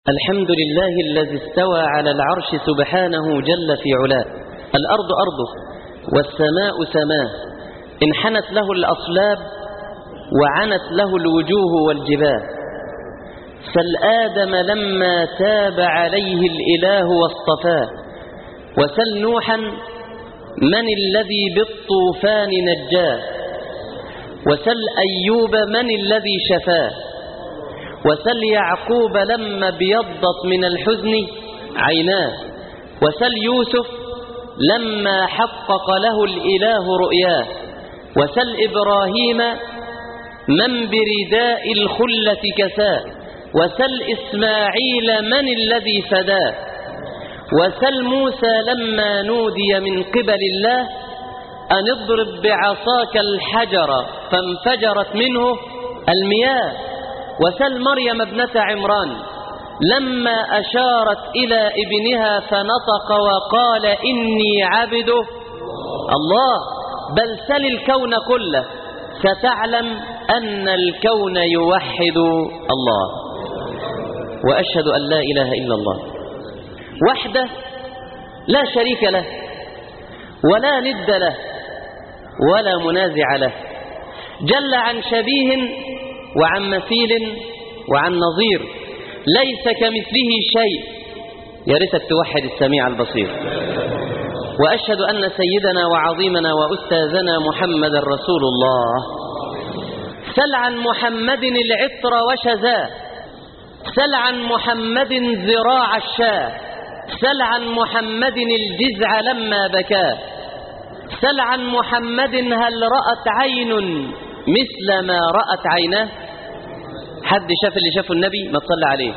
الحمد لله الذي استوى على العرش سبحانه جل في علاه. الأرض أرضه والسماء سماه، انحنت له الأصلاب وعنت له الوجوه والجباه. سل آدم لما تاب عليه الإله واصطفاه، وسل نوحا من الذي بالطوفان نجاه، وسل أيوب من الذي شفاه، وسل يعقوب لما ابيضت من الحزن عيناه، وسل يوسف لما حقق له الإله رؤياه، وسل إبراهيم من برداء الخلة كساه، وسل إسماعيل من الذي فداه، وسل موسى لما نودي من قبل الله أن اضرب بعصاك الحجر فانفجرت منه المياه، وسل مريم ابنة عمران لما أشارت إلى ابنها فنطق وقال إني عبد الله. بل سل الكون كله ستعلم أن الكون يوحد الله. وأشهد أن لا إله إلا الله وحده لا شريك له ولا ند له ولا منازع له، جل عن شبيه وعن مثيل وعن نظير، ليس كمثله شيء. يا ريتك توحد السميع البصير. وأشهد أن سيدنا وعظيمنا وأستاذنا محمد رسول الله. سل عن محمد العطر وشذاه، سل عن محمد ذراع الشاه، سل عن محمد الجزع لما بكاه، سل عن محمد هل رأت عين مثل ما رأت عيناه. حد شاف اللي شافه النبي؟ ما تصلى عليه.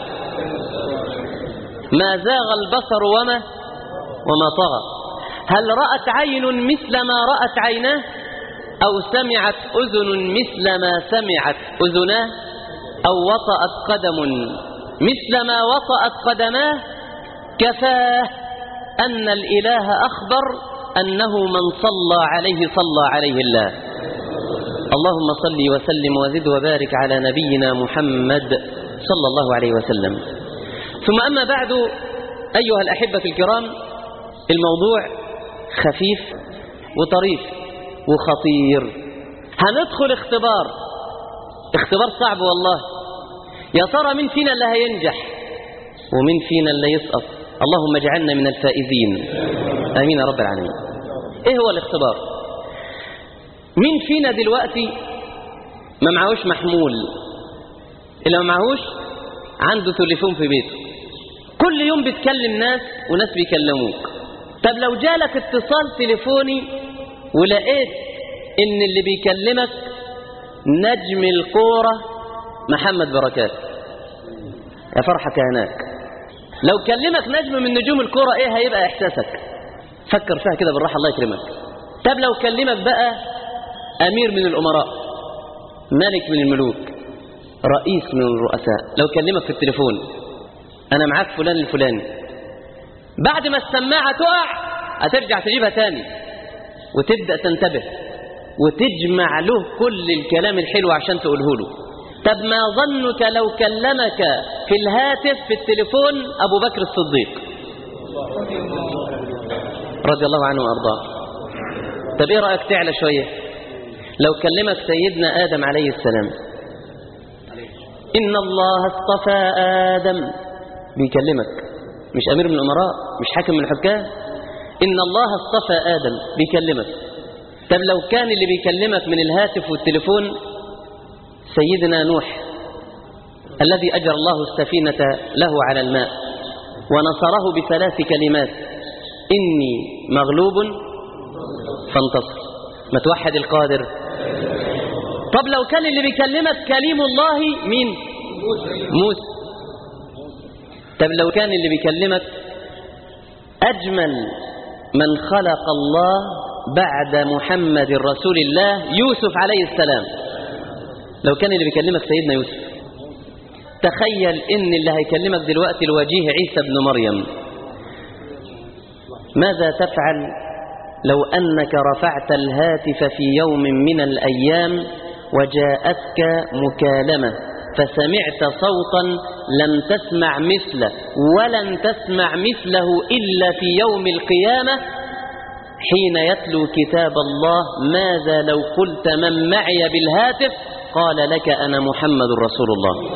ما زاغ البصر وما طغى. هل رأت عين مثل ما رأت عيناه، أو سمعت أذن مثل ما سمعت أذناه، أو وطأت قدم مثل ما وطأت قدماه. كفاه أن الإله أخبر أنه من صلى عليه الله. اللهم صل وسلم وزد وبارك على نبينا محمد صلى الله عليه وسلم. ثم أما بعد، أيها الأحبة الكرام، الموضوع خفيف وطريف وخطير. هندخل اختبار صعب والله. يا ترى مين فينا اللي هينجح ومين فينا اللي يسقط؟ اللهم اجعلنا من الفائزين، آمين يا رب العالمين. ايه هو الاختبار؟ مين فينا دلوقتي ما معهوش محمول؟ اللي ما معهوش عنده تليفون في بيته، كل يوم بتكلم ناس وناس بيكلموك. طب لو جالك اتصال تليفوني ولقيت ان اللي بيكلمك نجم الكورة محمد بركات، يا فرحك هناك. لو كلمك نجم من نجوم الكورة ايه هيبقى احساسك؟ فكر فيها كده بالراحة الله يكرمك. طب لو كلمك بقى أمير من الأمراء، ملك من الملوك، رئيس من الرؤساء، لو كلمك في التليفون أنا معاك فلان الفلاني، بعد ما السماعة تقع هترجع تجيبها تاني وتبدأ تنتبه وتجمع له كل الكلام الحلو عشان تقوله له. طب ما ظنك لو كلمك في الهاتف في التليفون أبو بكر الصديق رضي الله عنه وأرضاه؟ طب إيه رأيك تعلى شوية لو كلمك سيدنا آدم عليه السلام؟ إن الله اصطفى آدم، بيكلمك، مش أمير من الأمراء، مش حاكم من الحكام، إن الله اصطفى آدم بيكلمك. طب لو كان اللي بيكلمك من الهاتف والتليفون سيدنا نوح الذي أجرى الله السفينة له على الماء ونصره بثلاث كلمات: إني مغلوب فانتصر. ما توحد القادر. طب لو كان اللي بيكلمك كليم الله مين؟ موسى. طب لو كان اللي بيكلمك أجمل من خلق الله بعد محمد رسول الله يوسف عليه السلام، لو كان اللي بيكلمك سيدنا يوسف، تخيل إن اللي هيكلمك دلوقتي الوجيه عيسى بن مريم. ماذا تفعل لو أنك رفعت الهاتف في يوم من الأيام وجاءتك مكالمة فسمعت صوتا لم تسمع مثله ولن تسمع مثله إلا في يوم القيامة حين يتلو كتاب الله: ماذا لو قلت من معي بالهاتف؟ قال لك: أنا محمد رسول الله.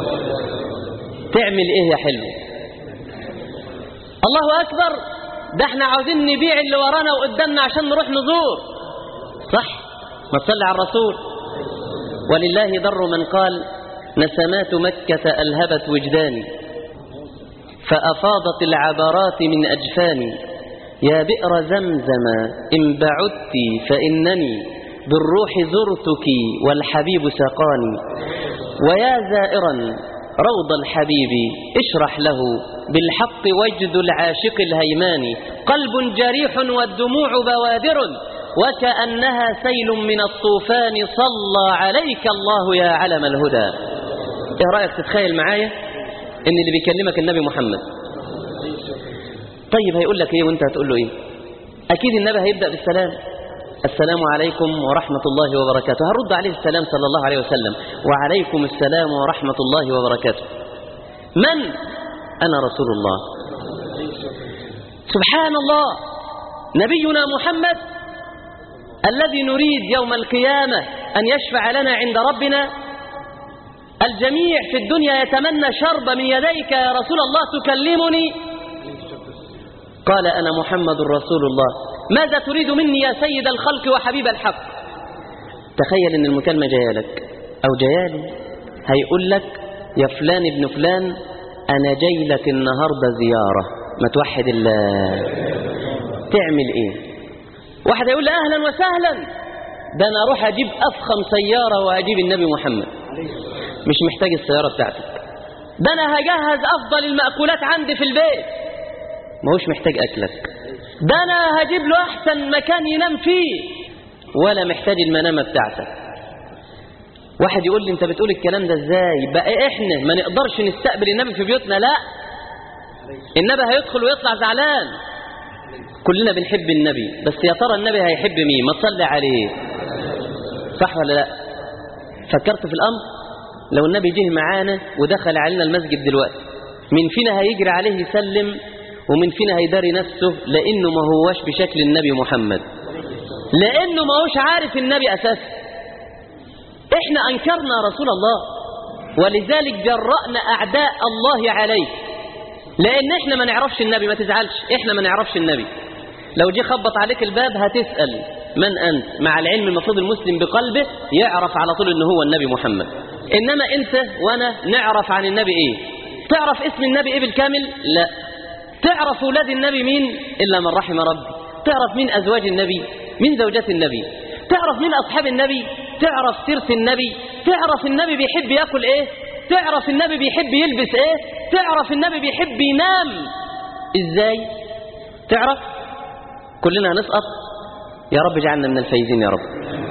تعمل إيه يا حلو؟ الله أكبر، ده احنا عاوزين نبيع اللي ورانا وقدامنا عشان نروح نزور، صح؟ ما تصلي على الرسول. ولله در من قال: نسمات مكة ألهبت وجداني فأفاضت العبرات من أجفاني، يا بئر زمزم إن بعدت فإنني بالروح زرتك والحبيب سقاني، ويا زائرا روض الحبيب اشرح له بالحق وجد العاشق الهيمان، قلب جريح والدموع بوادر وكأنها سيل من الطوفان، صلى عليك الله يا علم الهدى. ايه رأيك تتخيل معايا ان اللي بيكلمك النبي محمد؟ طيب هيقول لك ايه وانت هتقول له ايه؟ اكيد النبي هيبدأ بالسلام: السلام عليكم ورحمة الله وبركاته. هرد عليه السلام صلى الله عليه وسلم: وعليكم السلام ورحمة الله وبركاته. من؟ أنا رسول الله. سبحان الله، نبينا محمد الذي نريد يوم القيامة أن يشفع لنا عند ربنا. الجميع في الدنيا يتمنى شرب من يديك يا رسول الله تكلمني. قال: أنا محمد رسول الله. ماذا تريد مني يا سيد الخلق وحبيب الحق؟ تخيل ان المكالمة جايه لك او جايالي، هيقول لك: يا فلان ابن فلان، انا جاي لك النهاردة زيارة، ما توحد الله. تعمل ايه؟ واحد يقول لي: اهلا وسهلا، ده انا اروح اجيب افخم سيارة واجيب النبي محمد. مش محتاج السيارة بتاعتك، ده انا هجهز افضل المأكولات عندي في البيت. ما هوش محتاج اكلك، ده انا هجيب له احسن مكان ينام فيه، ولا محتاج المنامة بتاعتك. واحد يقول لي: انت بتقول الكلام ده ازاي؟ بقى احنا ما نقدرش نستقبل النبي في بيوتنا؟ لا، النبي هيدخل ويطلع زعلان. كلنا بنحب النبي، بس يا ترى النبي هيحب مين؟ ما تصلي عليه، صح ولا لا؟ فكرت في الامر؟ لو النبي جه معانا ودخل علينا المسجد دلوقتي، مين فينا هيجري عليه يسلم؟ ومن فينا هيداري نفسه؟ لأنه ما هوش بشكل النبي محمد، لأنه ما هوش عارف النبي أساسا. إحنا أنكرنا رسول الله، ولذلك جرأنا أعداء الله عليه، لأن إحنا ما نعرفش النبي. ما تزعلش، إحنا ما نعرفش النبي. لو جه خبط عليك الباب هتسأل: من أنت؟ مع العلم المفروض المسلم بقلبه يعرف على طول إنه هو النبي محمد. إنما أنت وأنا نعرف عن النبي إيه؟ تعرف اسم النبي إيه بالكامل؟ لا. تعرف أولاد النبي مين؟ إلا من رحم ربي. تعرف مين أزواج النبي؟ مين زوجات النبي؟ تعرف مين أصحاب النبي؟ تعرف سيرة النبي؟ تعرف النبي بيحب يأكل إيه؟ تعرف النبي بيحب يلبس إيه؟ تعرف النبي بيحب ينام إزاي؟ تعرف؟ كلنا هنسقط. يا رب اجعلنا من الفايزين يا رب.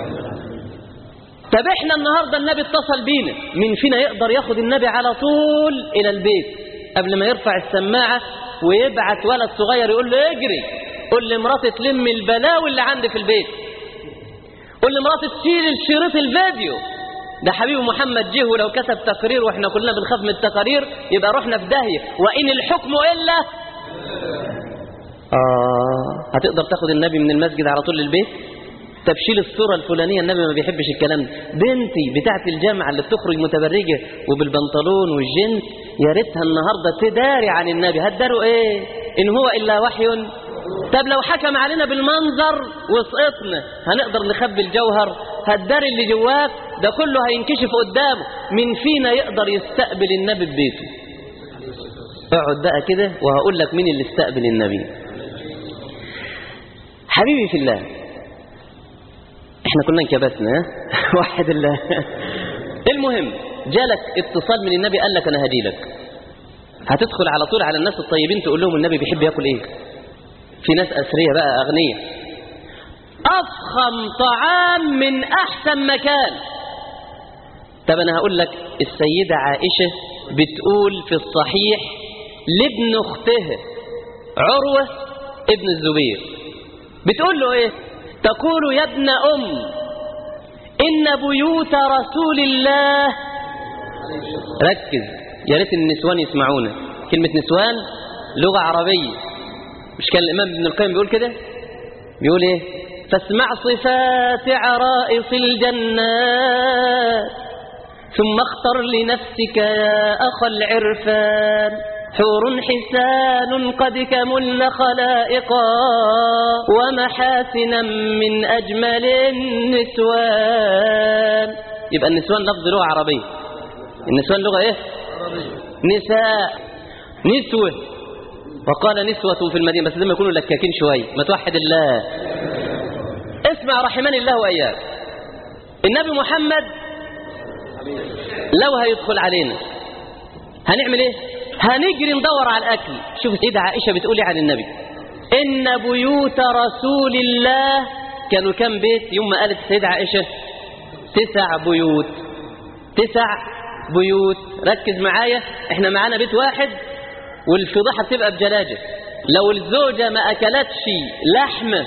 طب احنا النهاردة النبي اتصل بينا، مين فينا يقدر ياخد النبي على طول إلى البيت قبل ما يرفع السماعة ويبعت ولد صغير يقول له: اجري قول لمراتي تلم البلاوي اللي عندي في البيت، قول لمراتي تشيل الشريط الفيديو ده؟ حبيبي محمد جه ولو كتب تقرير واحنا كلنا بنخاف من التقارير يبقى رحنا في داهية. وإن الحكم إلا هتقدر تاخد النبي من المسجد على طول للبيت؟ تبشيل الصورة الفلانية، النبي ما بيحبش الكلام ده. بنتي بتاعت الجامعة اللي بتخرج متبرجة وبالبنطلون والجنس، يا ريتها النهاردة تداري عن النبي. هتداروا ايه؟ إن هو إلا وحي. طب لو حكم علينا بالمنظر وسقطنا هنقدر نخبي الجوهر؟ هتداري اللي جواك ده كله هينكشف قدامه. من فينا يقدر يستقبل النبي ببيته؟ اقعد بقى كده وهقول لك مين اللي استقبل النبي. حبيبي في الله، احنا كنا انكبسنا واحد الله. المهم جالك اتصال من النبي قال لك: انا هجيلك. هتدخل على طول على الناس الطيبين تقول لهم النبي بيحب ياكل ايه؟ في ناس اثرياء بقى اغنياء، افخم طعام من احسن مكان. طب انا هقول لك، السيدة عائشة بتقول في الصحيح لابن اختها عروة ابن الزبير، بتقول له ايه؟ تقول: يا ابن إن بيوت رسول الله ركز، يا ريت النسوان يسمعونا. كلمة نسوان لغة عربية، مش كان الإمام ابن القيم بيقول كده؟ بيقول إيه؟ فاسمع صفات عرائص الجنات ثم اختر لنفسك يا أخ العرفان، حور حسان قد كملن خلائقا ومحاسنا من أجمل النسوان. يبقى النسوان لفظ لغة عربية. النسوان لغة إيه؟ نساء، نسوة، وقال نسوة في المدينة، بس لما يكونوا لكاكين شوية. ما توحد الله. اسمع رحمني الله وإياك. النبي محمد لو هيدخل علينا هنعمل ايه؟ هنجري ندور على الأكل. شوف سيدة عائشة بتقولي عن النبي إن بيوت رسول الله كانوا كم بيت؟ يوم ما قالت السيدة عائشة 9 بيوت. 9 بيوت. ركز معايا، احنا معانا بيت واحد والفضيحة بتبقى بجلاجة. لو الزوجة ما أكلتش لحمة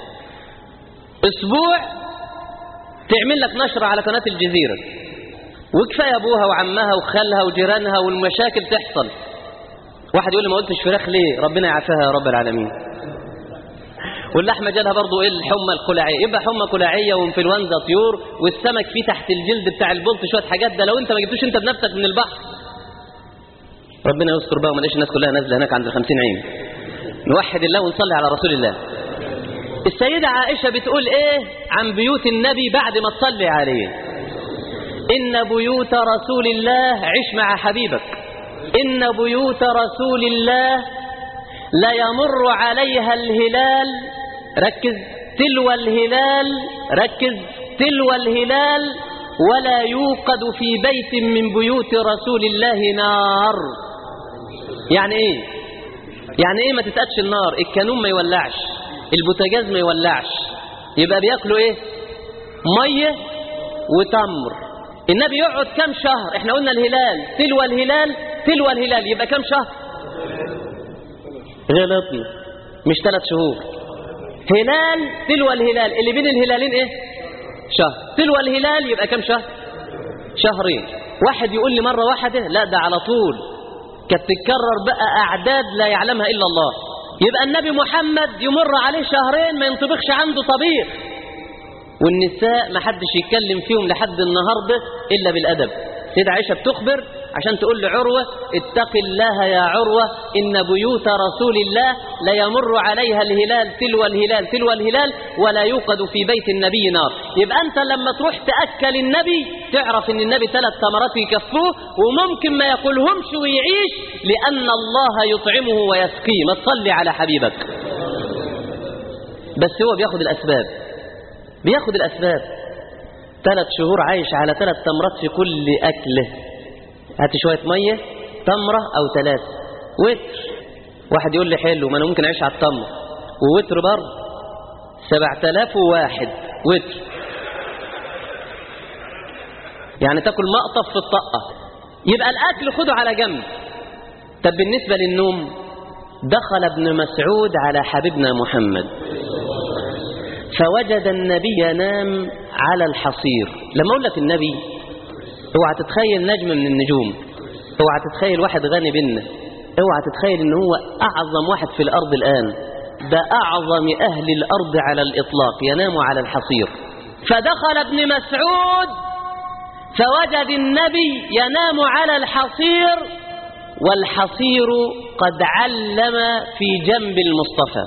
أسبوع تعمل لك نشرة على قناة الجزيرة، وكفاية أبوها وعمها وخالها وجيرانها والمشاكل تحصل. واحد يقول لي ما قلتش فراخ ليه؟ ربنا يعافيها يا رب العالمين. واللحمة جالها برضو إيه؟ الحمى القلاعية. يبقى حمى قلاعية وانفلونزا طيور، والسمك فيه تحت الجلد بتاع البلط شوية حاجات. ده لو أنت ما جبتوش أنت بنفسك من البحر. ربنا يستر بقى وما ليش الناس كلها نازلة هناك عند 50 عين. نوحد الله ونصلي على رسول الله. السيدة عائشة بتقول إيه عن بيوت النبي بعد ما تصلي عليه؟ إن بيوت رسول الله، عش مع حبيبك، إن بيوت رسول الله لا يمر عليها الهلال، ركز، تلو الهلال، ركز، تلو الهلال، ولا يوقد في بيت من بيوت رسول الله نار. يعني إيه؟ يعني إيه ما تتقدش النار؟ الكانون ما يولعش، البوتاجاز ما يولعش. يبقى بياكلوا إيه؟ مية وتمر. النبي يقعد كم شهر؟ احنا قلنا الهلال، تلو الهلال، تلو الهلال، يبقى كم شهر؟ غلطنا، مش 3 شهور. هلال تلو الهلال، اللي بين الهلالين ايه؟ شهر. تلو الهلال يبقى كم شهر؟ شهرين. واحد يقول لي مرة واحدة، لا ده على طول، كانت تتكرر بقى أعداد لا يعلمها إلا الله. يبقى النبي محمد يمر عليه شهرين ما ينطبخش عنده طبيخ، والنساء ما حدش يتكلم فيهم لحد النهاردة إلا بالأدب. سيدة عائشة بتخبر عشان تقول لعروة اتق الله يا عروة إن بيوت رسول الله لا يمر عليها الهلال تلو الهلال تلو الهلال ولا يوقد في بيت النبي نار. يبقى أنت لما تروح تأكل النبي تعرف إن النبي 3 تمرات يكفوه، وممكن ما يأكلهمش ويعيش لأن الله يطعمه ويسقيه. ما تصلي على حبيبك. بس هو بياخد الأسباب، بياخد الأسباب. 3 شهور عايش على 3 تمرات في كل أكله. هات شوية مية، تمرة أو 3 وتر. واحد يقول لي حلو، ما أنا ممكن أعيش على التمر ووتر برضه. 7001 وتر، يعني تاكل مقطف في الطقة. يبقى الأكل خده على جنب. طب بالنسبة للنوم، دخل ابن مسعود على حبيبنا محمد فوجد النبي ينام على الحصير. لما أقول لك النبي اوعى تتخيل نجم من النجوم، اوعى تتخيل واحد غني بينا، اوعى تتخيل ان هو اعظم واحد في الارض الان. ده اعظم اهل الارض على الاطلاق ينام على الحصير. فدخل ابن مسعود فوجد النبي ينام على الحصير، والحصير قد علم في جنب المصطفى.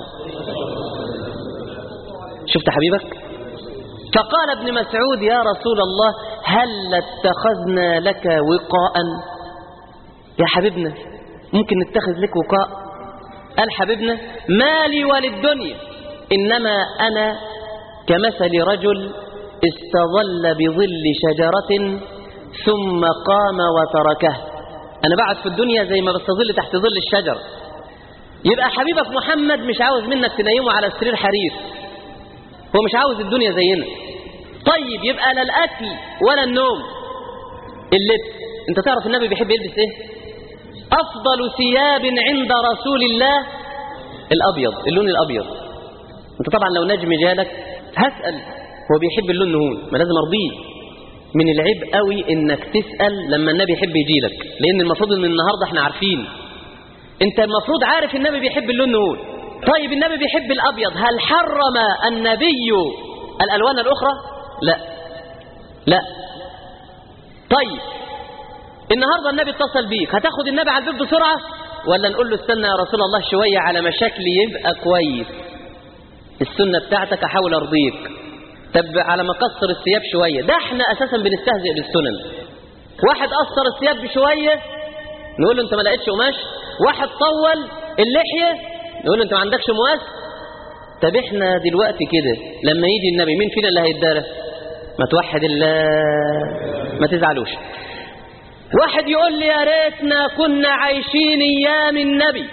شفت حبيبك؟ فقال ابن مسعود يا رسول الله هل اتخذنا لك وقاء؟ يا حبيبنا ممكن نتخذ لك وقاء؟ قال حبيبنا ما لي وللدنيا، إنما أنا كمثل رجل استظل بظل شجرة ثم قام وتركه. أنا بعد في الدنيا زي ما بستظل تحت ظل الشجر. يبقى حبيبك محمد مش عاوز منك تنيمه على السرير حرير، هو مش عاوز الدنيا زينا. طيب يبقى لا الأكل ولا النوم، اللبس. انت تعرف النبي بيحب يلبس ايه؟ أفضل ثياب عند رسول الله الأبيض، اللون الأبيض. انت طبعا لو نجم جالك هسأل هو بيحب اللون نهون، ما لازم أرضيه. من العيب قوي انك تسأل لما النبي يحب يجيلك، لان المفروض ان النهاردة احنا عارفين، انت المفروض عارف النبي بيحب اللون نقول. طيب النبي بيحب الابيض، هل حرم النبي الالوان الاخرى؟ لا لا. طيب النهاردة النبي اتصل بيك، هتاخد النبي على البيت بسرعة ولا نقول له استنى يا رسول الله شوية على ما شكلي يبقى كويس، السنة بتاعتك احاول ارضيك، طب على ما قصر الثياب شوية، ده احنا اساسا بنستهزئ بالسنن. واحد قصر الثياب بشوية نقول له انت ما لقيتش قماش، واحد طول اللحية نقول له انت ما عندكش مواس. طب احنا دلوقتي كده لما يجي النبي مين فينا اللي هيتدارى؟ ما توحد الله، ما تزعلوش. واحد يقول لي يا ريتنا كنا عايشين ايام النبي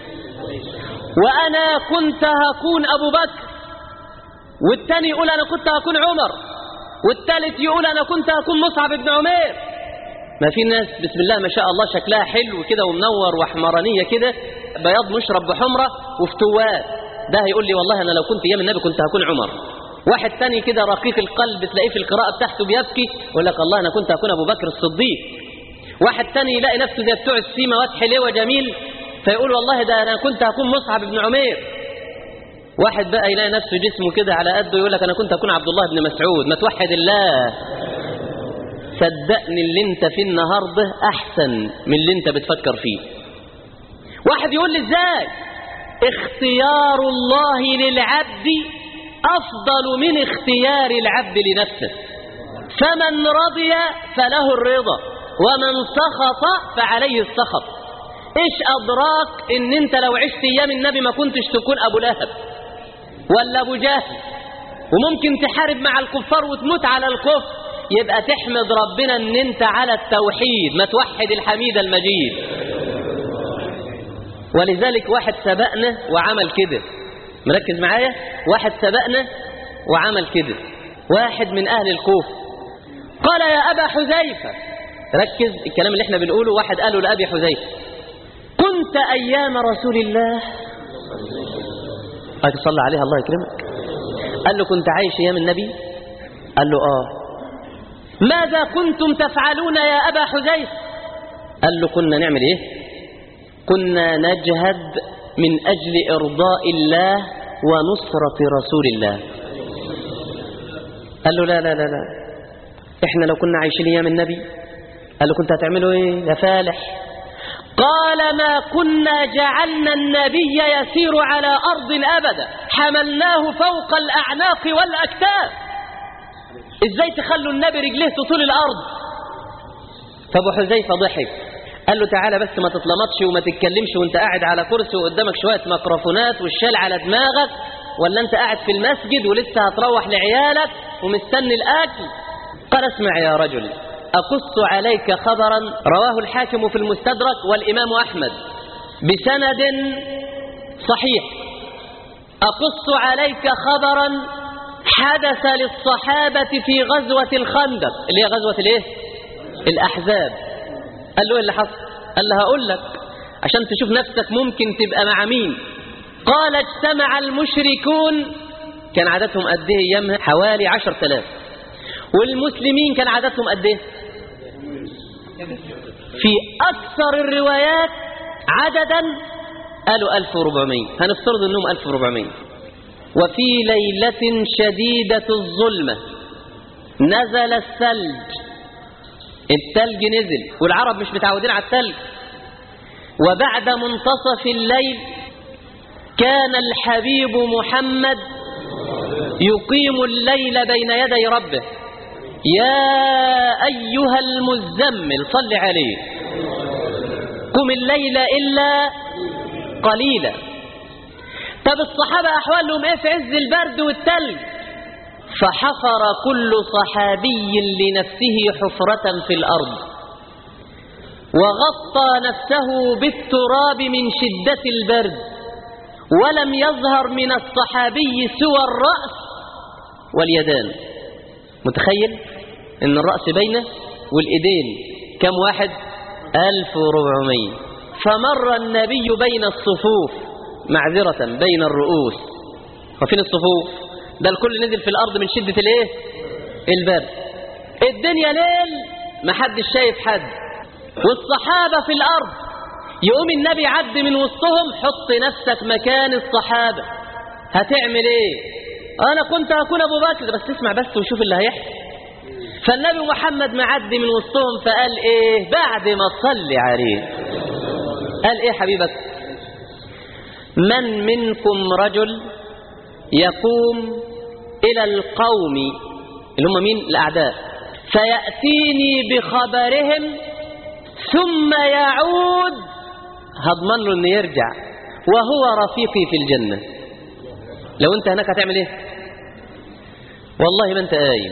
وانا كنت هكون ابو بكر، والتاني يقول انا كنت هكون عمر، والتالت يقول انا كنت هكون مصعب بن عمير. ما في ناس بسم الله ما شاء الله شكلها حلو كده ومنور واحمرانيه كده، بياض مشرب بحمره وفتوات، ده هيقول لي والله انا لو كنت ايام النبي كنت هكون عمر. واحد تاني كده رقيق القلب تلاقيه في القراءه بتاعته بيبكي يقول لك الله انا كنت هكون ابو بكر الصديق. واحد تاني يلاقي نفسه زي بتوع السيما واتح ليه جميل فيقول والله ده انا كنت هكون مصعب بن عمير. واحد بقى يلاقي نفسه جسمه كده على قده يقول لك انا كنت هكون عبد الله بن مسعود. ما توحد الله. صدقني اللي انت فيه النهارده احسن من اللي انت بتفكر فيه. واحد يقول لي ازاي؟ اختيار الله للعبد افضل من اختيار العبد لنفسه، فمن رضي فله الرضا ومن سخط فعليه السخط. ايش ادراك ان انت لو عشت ايام النبي ما كنتش تكون ابو لهب ولا ابو جهل، وممكن تحارب مع الكفار وتموت على الكفر، يبقى تحمد ربنا ان انت على التوحيد، ما توحد الحميد المجيد. ولذلك واحد سبقنا وعمل كده، مركز معايا، واحد سبقنا وعمل كده، واحد من اهل الكوفة قال يا ابا حذيفة، ركز الكلام اللي احنا بنقوله، واحد قاله لأبي حذيفة كنت ايام رسول الله، صلى عليه الله يكرمك، قال له كنت عايش ايام النبي؟ قال له ماذا كنتم تفعلون يا ابا حذيفة؟ قال له كنا نعمل ايه؟ كنا نجهد من اجل ارضاء الله ونصرة رسول الله. قال له لا لا لا لا، احنا لو كنا عايشين ايام النبي، قال له كنت هتعملوا ايه يا فالح؟ قال ما كنا جعلنا النبي يسير على ارض ابدا، حملناه فوق الاعناق والاكتاف. ازاي تخلوا النبي رجليه تطول الارض؟ فابو حذيفه ضحك، قال له تعالى بس ما تتلمطش وما تتكلمش وانت قاعد على كرسي وقدامك شويه ميكروفونات والشال على دماغك، ولا انت قاعد في المسجد ولسه هتروح لعيالك ومستني الاكل؟ قال اسمع يا رجل، أقص عليك خبرا رواه الحاكم في المستدرك والإمام أحمد بسند صحيح. أقص عليك خبرا حدث للصحابة في غزوة الخندق، اللي هي غزوة الايه؟ الأحزاب. قال له ايه اللي حصل؟ قال له هقول لك عشان تشوف نفسك ممكن تبقى مع مين. قال اجتمع المشركون، كان عددهم قد ايه ايامها؟ حوالي 10,000. والمسلمين كان عددهم قد ايه؟ في اكثر الروايات عددا قالوا 1400، هنفترض انهم 1400. وفي ليلة شديدة الظلمة نزل الثلج نزل، والعرب مش متعودين على الثلج. وبعد منتصف الليل كان الحبيب محمد يقيم الليل بين يدي ربه، يا أيها المزمل صل عليه قم الليل إلا قليلا. طب الصحابة أحوالهم إيه في عز البرد والتلج؟ فحفر كل صحابي لنفسه حفرة في الأرض وغطى نفسه بالتراب من شدة البرد، ولم يظهر من الصحابي سوى الرأس واليدان. متخيل ان الرأس بينه والإيدين كم واحد؟ 1400. فمر النبي بين الصفوف، معذرة بين الرؤوس. وفين الصفوف؟ ده الكل نزل في الأرض من شدة الايه؟ البرد. الدنيا ليل محدش شايف حد، والصحابة في الأرض، يقوم النبي يعدي من وسطهم. حط نفسك مكان الصحابة، هتعمل ايه؟ انا كنت هكون ابو بكر، بس اسمع بس وشوف اللي هيحصل. فالنبي محمد معدي من وسطهم فقال ايه بعد ما تصلي عليه؟ قال ايه حبيبك؟ من منكم رجل يقوم الى القوم اللي هم مين؟ الاعداء، فيأتيني بخبرهم ثم يعود، هضمن له انه يرجع وهو رفيقي في الجنة. لو انت هناك هتعمل ايه؟ والله ما انت قايم.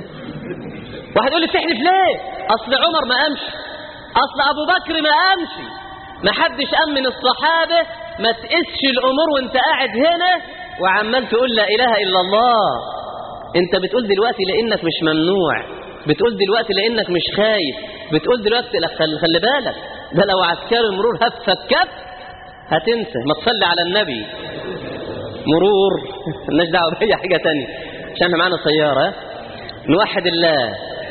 واحد يقول لي بتحلف ليه؟ اصل عمر ما قامش، اصل ابو بكر ما قامش، ما حدش امن الصحابة. ما تقسش الامور وانت قاعد هنا وعمال تقول لا اله الا الله. انت بتقول دلوقتي لانك مش ممنوع، بتقول دلوقتي لانك مش خايف، بتقول دلوقتي خلي بالك ده لو عسكري مرور هفك كف هتنسى. ما تصلي على النبي. مرور مالناش دعوه باي حاجه تانية عشان احنا معانا سياره. نوحد الله.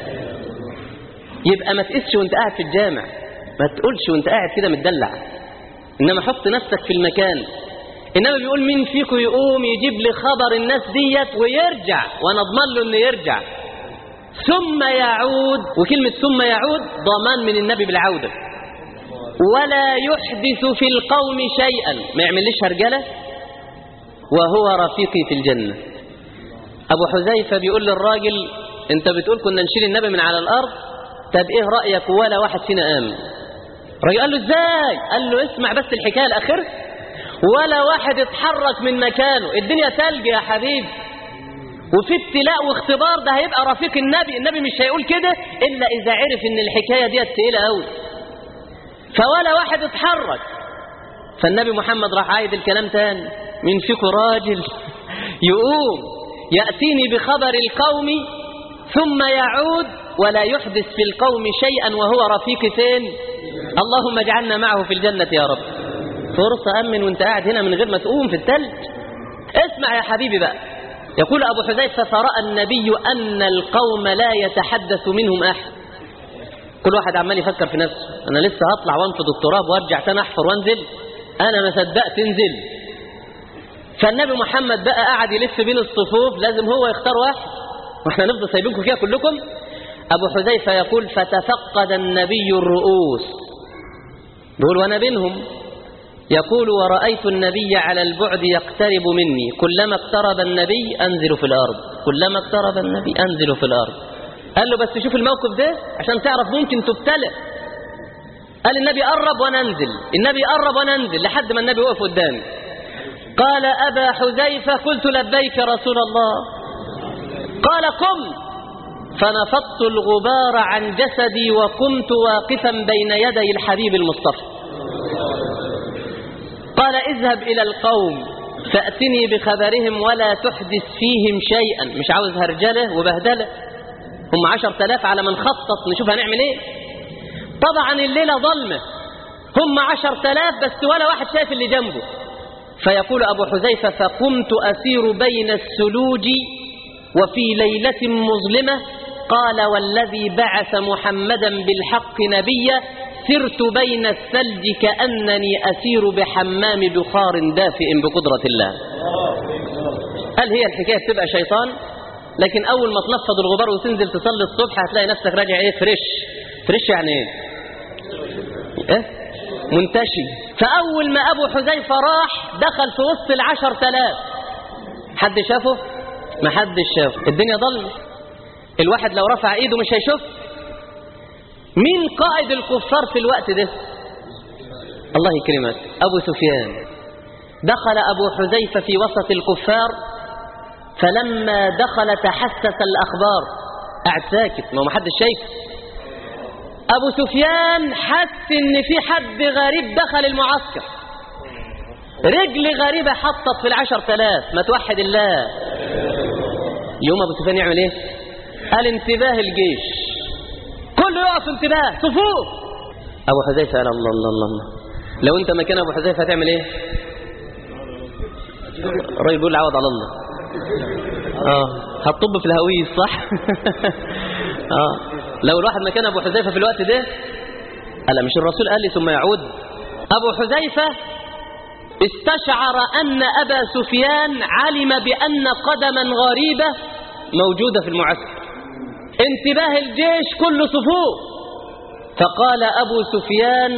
يبقى ما تقسش وانت قاعد في الجامع، ما تقولش وانت قاعد كده متدلع، انما حط نفسك في المكان. انما بيقول مين فيكم يقوم يجيب لي خبر الناس ديت ويرجع وانا اضمن له انه يرجع ثم يعود. وكلمه ثم يعود ضمان من النبي بالعوده. ولا يحدث في القوم شيئا، ما يعملش هرجله وهو رفيقي في الجنة. أبو حذيفة بيقول للراجل أنت بتقول كنا نشيل النبي من على الأرض، طب إيه رأيك ولا واحد فينا قام؟ الراجل قال له إزاي؟ قال له اسمع بس الحكاية الأخيرة. ولا واحد اتحرك من مكانه، الدنيا ثلج يا حبيبي وفي ابتلاء واختبار، ده هيبقى رفيق النبي. النبي مش هيقول كده إلا إذا عرف إن الحكاية دي تقيلة قوي. فولا واحد اتحرك. فالنبي محمد راح عايد الكلام تاني. من فيكم راجل يقوم يأتيني بخبر القوم ثم يعود ولا يحدث في القوم شيئا وهو رفيق فين؟ اللهم اجعلنا معه في الجنة يا رب. فرصة أمن وانت قاعد هنا من غير ما تقوم في التلج. اسمع يا حبيبي بقى. يقول أبو حذيفة فرأى النبي أن القوم لا يتحدث منهم أحد. كل واحد عمال يفكر في نفسه، أنا لسه هطلع وانفض التراب وارجع تاني أحفر وانزل، أنا ما صدقت انزل. فالنبي محمد بقى قاعد يلف بين الصفوف، لازم هو يختار واحد واحنا نفضل سايبينكم كده كلكم. أبو حذيفة يقول فتفقد النبي الرؤوس، بيقول وأنا بينهم، يقول ورأيت النبي على البعد يقترب مني، كلما اقترب النبي أنزل في الأرض، كلما اقترب النبي أنزل في الأرض. قال له بس شوف الموقف ده عشان تعرف ممكن تبتلى. قال النبي قرب وانا انزل، النبي قرب وانا انزل لحد ما النبي وقف قدامي. قال أبا حذيفة قلت لبيك رسول الله. قال قم، فنفضت الغبار عن جسدي وقمت واقفا بين يدي الحبيب المصطفى. قال اذهب إلى القوم فأتني بخبرهم ولا تحدث فيهم شيئا. مش عاوز هرجله وبهدله، هم 10,000 على من خطط نشوف هنعمل ايه. طبعا الليلة ظلمة، هم 10,000 بس ولا واحد شايف اللي جنبه. فيقول أبو حذيفة فقمت أسير بين السلوج وفي ليلة مظلمة. قال والذي بعث محمدا بالحق نبيا سرت بين الثلج كأنني أسير بحمام بخار دافئ بقدرة الله. قال هي الحكاية بتبقى شيطان، لكن أول ما تنفض الغبار وتنزل تصلي الصبح هتلاقي نفسك راجع ايه فريش يعني ايه منتشي. فأول ما أبو حذيفة راح دخل في وسط 10,000. حد شافه؟ ما حد شافه، الدنيا ظلمة، الواحد لو رفع ايده مش هيشوف. مين قائد الكفار في الوقت ده؟ الله يكرمك أبو سفيان. دخل أبو حذيفة في وسط الكفار، فلما دخل تحسس الأخبار، قاعد ساكت ما حدش شايف. أبو سفيان حس إن في حد غريب دخل المعسكر، رجل غريبة حطت في 10,000. ما توحد الله. يوم أبو سفيان يعمل إيه؟ قال انتباه الجيش، كله يقف انتباه صفوف. أبو حذيفة قال الله الله الله، لو أنت مكان أبو حذيفة هتعمل إيه؟ الراجل بيقول عوض على الله. هتطب في الهويس صح؟ لو الواحد مكان أبو حذيفة في الوقت ده، ألا مش الرسول قال لي ثم يعود؟ أبو حذيفة استشعر أن أبا سفيان علم بأن قدما غريبة موجودة في المعسكر، انتباه الجيش كل صفوف. فقال أبو سفيان: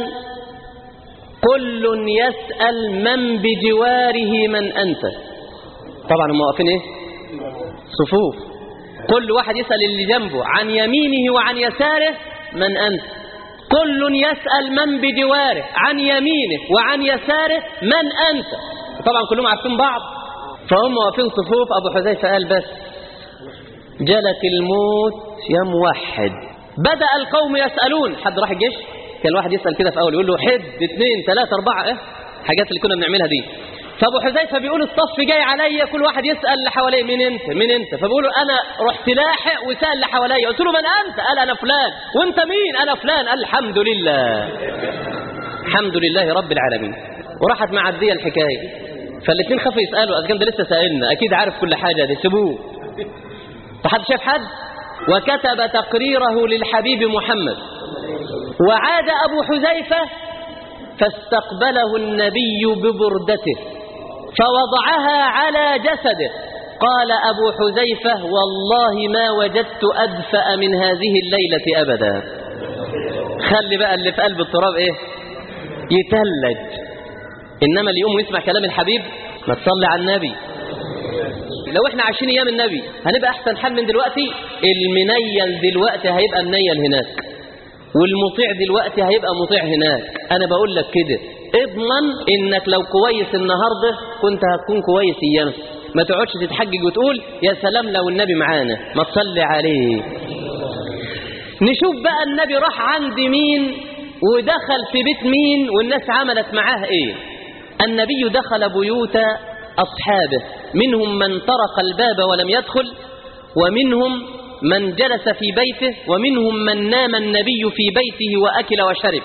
كل يسأل من بجواره من أنت. طبعا هم واقفين ايه؟ صفوف، كل واحد يسأل اللي جنبه عن يمينه وعن يساره من أنت. كل يسأل من بجواره عن يمينه وعن يساره من أنت. طبعا كلهم عارفين بعض، فهم واقفين صفوف. أبو حذيفة قال: بس جلك الموت يا موحد. بدأ القوم يسألون. حد راح الجيش كان الواحد يسأل كده في أول، يقول له 1 2 3 4 حاجات اللي كنا بنعملها دي. فأبو حذيفة بيقول: الصف جاي عليا، كل واحد يسأل اللي حواليه مين أنت مين أنت. فبيقولوا: أنا رحت لاحق وسأل اللي حواليا. قلت له: من أنت؟ قال: أنا فلان. وأنت مين؟ أنا فلان. قال: الحمد لله، الحمد لله رب العالمين. وراحت معدية الحكاية. فالاثنين خافوا يسألوا، أذكر ده لسه سائلنا أكيد عارف كل حاجة دي، سيبوه. فحد شاف حد؟ وكتب تقريره للحبيب محمد. وعاد أبو حذيفة فاستقبله النبي ببردته فوضعها على جسده. قال أبو حذيفة: والله ما وجدت أدفأ من هذه الليلة أبدا. خلي بقى اللي في قلب التراب يتلج. إنما اللي يقوم يسمع كلام الحبيب، ما تصلي على النبي. لو احنا عايشين ايام النبي هنبقى احسن حال من دلوقتي. المنيل دلوقتي هيبقى منيل هناك، والمطيع دلوقتي هيبقى مطيع هناك. انا بقول لك كده، اضمن انك لو كويس النهارده كنت هتكون كويس ايام. ما تقعدش تتحجج وتقول يا سلام لو النبي معانا، ما تصلي عليه. نشوف بقى النبي راح عند مين ودخل في بيت مين والناس عملت معاه ايه. النبي دخل بيوت أصحابه، منهم من طرق الباب ولم يدخل، ومنهم من جلس في بيته، ومنهم من نام النبي في بيته وأكل وشرب.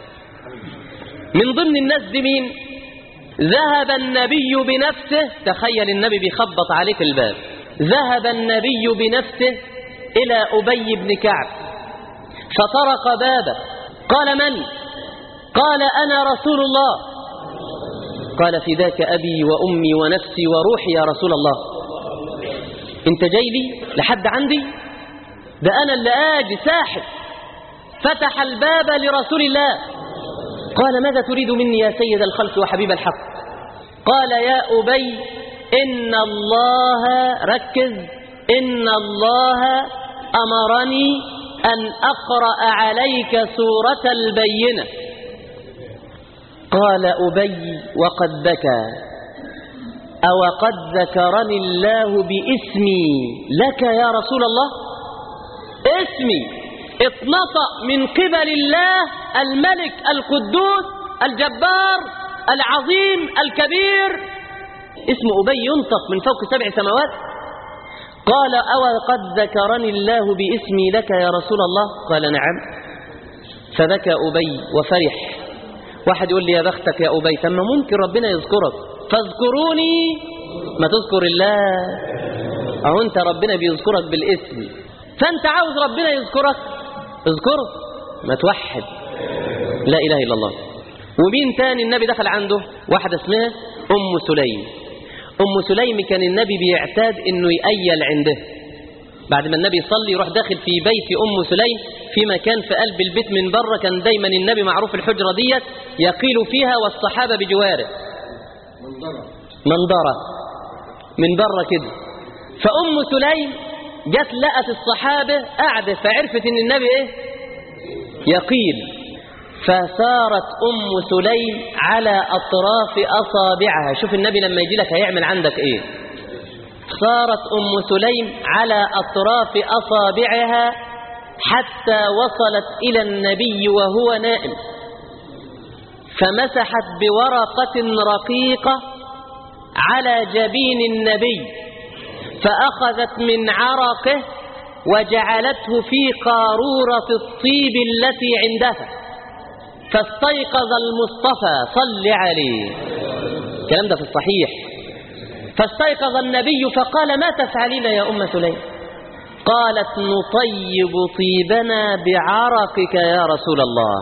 من ضمن الناس دي مين؟ ذهب النبي بنفسه. تخيل النبي بيخبط عليك الباب، ذهب النبي بنفسه إلى أبي بن كعب فطرق بابه. قال: من؟ قال: أنا رسول الله. قال: فداك أبي وأمي ونفسي وروحي يا رسول الله. انت جاي لي لحد عندي؟ ده أنا اللي آجي ساحب. فتح الباب لرسول الله. قال: ماذا تريد مني يا سيد الخلق وحبيب الحق؟ قال: يا أبي، إن الله، ركز، إن الله أمرني أن أقرأ عليك سورة البينة. قال أبي وقد بكى: أو قد ذكرني الله باسمي لك يا رسول الله؟ اسمي اتنطق من قبل الله الملك القدوس الجبار العظيم الكبير. اسم أبي ينطق من فوق 7 سماوات. قال: أو قد ذكرني الله باسمي لك يا رسول الله؟ قال: نعم. فبكى أبي وفرح. واحد يقول لي: يا بختك يا أبي، ثم ممكن ربنا يذكرك، فاذكروني ما تذكر الله. أو أنت ربنا بيذكرك بالاسم، فأنت عاوز ربنا يذكرك، اذكره، ما توحد لا إله إلا الله. ومين تاني النبي دخل عنده؟ واحدة اسمها أم سليم. أم سليم كان النبي بيعتاد إنه يأيل عنده. بعد ما النبي يصلي يروح داخل في بيت أم سليم في مكان في قلب البيت من بره. كان دايما النبي معروف الحجرة ديت يقيل فيها والصحابة بجواره، منظرة من بره كده. فأم سليم جت لقت الصحابة قاعدة، فعرفت إن النبي يقيل. فسارت أم سليم على أطراف أصابعها. شوف النبي لما يجي لك هيعمل عندك إيه. صارت أم سليم على أطراف أصابعها حتى وصلت إلى النبي وهو نائم، فمسحت بورقة رقيقة على جبين النبي، فأخذت من عرقه وجعلته في قارورة الطيب التي عندها، فاستيقظ المصطفى صل عليه. الكلام ده في الصحيح. فاستيقظ النبي فقال: ما تفعلين يا أم سليم؟ قالت نطيب طيبنا بعرقك يا رسول الله.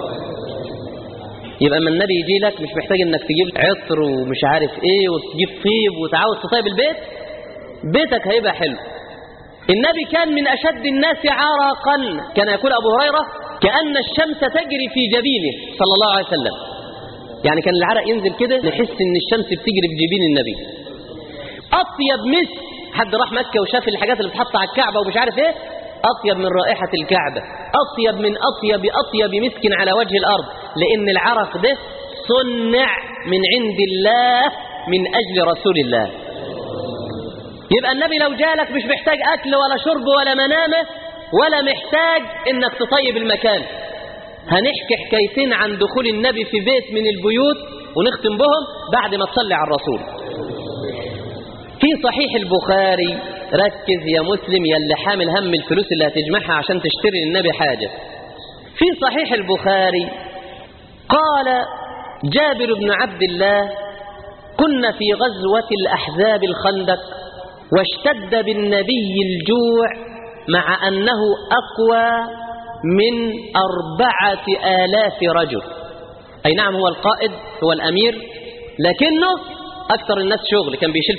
يبقى اما النبي يجي لك مش محتاج انك تجيب عطر ومش عارف ايه وتجيب طيب وتعاوز تطيب البيت، بيتك هيبقى حلو. النبي كان من اشد الناس عرقا، كان يقول ابو هريره كأن الشمس تجري في جبينه صلى الله عليه وسلم. يعني كان العرق ينزل كده نحس ان الشمس بتجري في جبين النبي. اطيب مسك، حد راح مكه وشاف الحاجات اللي بتحط على الكعبه ومش عارف ايه، اطيب من رائحه الكعبه، اطيب من اطيب مسك على وجه الارض، لان العرق ده صنع من عند الله من اجل رسول الله. يبقى النبي لو جالك مش محتاج اكل ولا شرب ولا منامه ولا محتاج انك تطيب المكان. هنحكي حكايتين عن دخول النبي في بيت من البيوت ونختم بهم بعد ما تصلي على الرسول. في صحيح البخاري، ركز يا مسلم يا اللي حامل هم الفلوس اللي هتجمعها عشان تشتري للنبي حاجة. في صحيح البخاري قال جابر بن عبد الله كنا في غزوة الأحزاب الخندق واشتد بالنبي الجوع مع أنه أقوى من 4000 رجل. أي نعم هو القائد هو الأمير، لكنه أكثر الناس شغل، كان بيشيل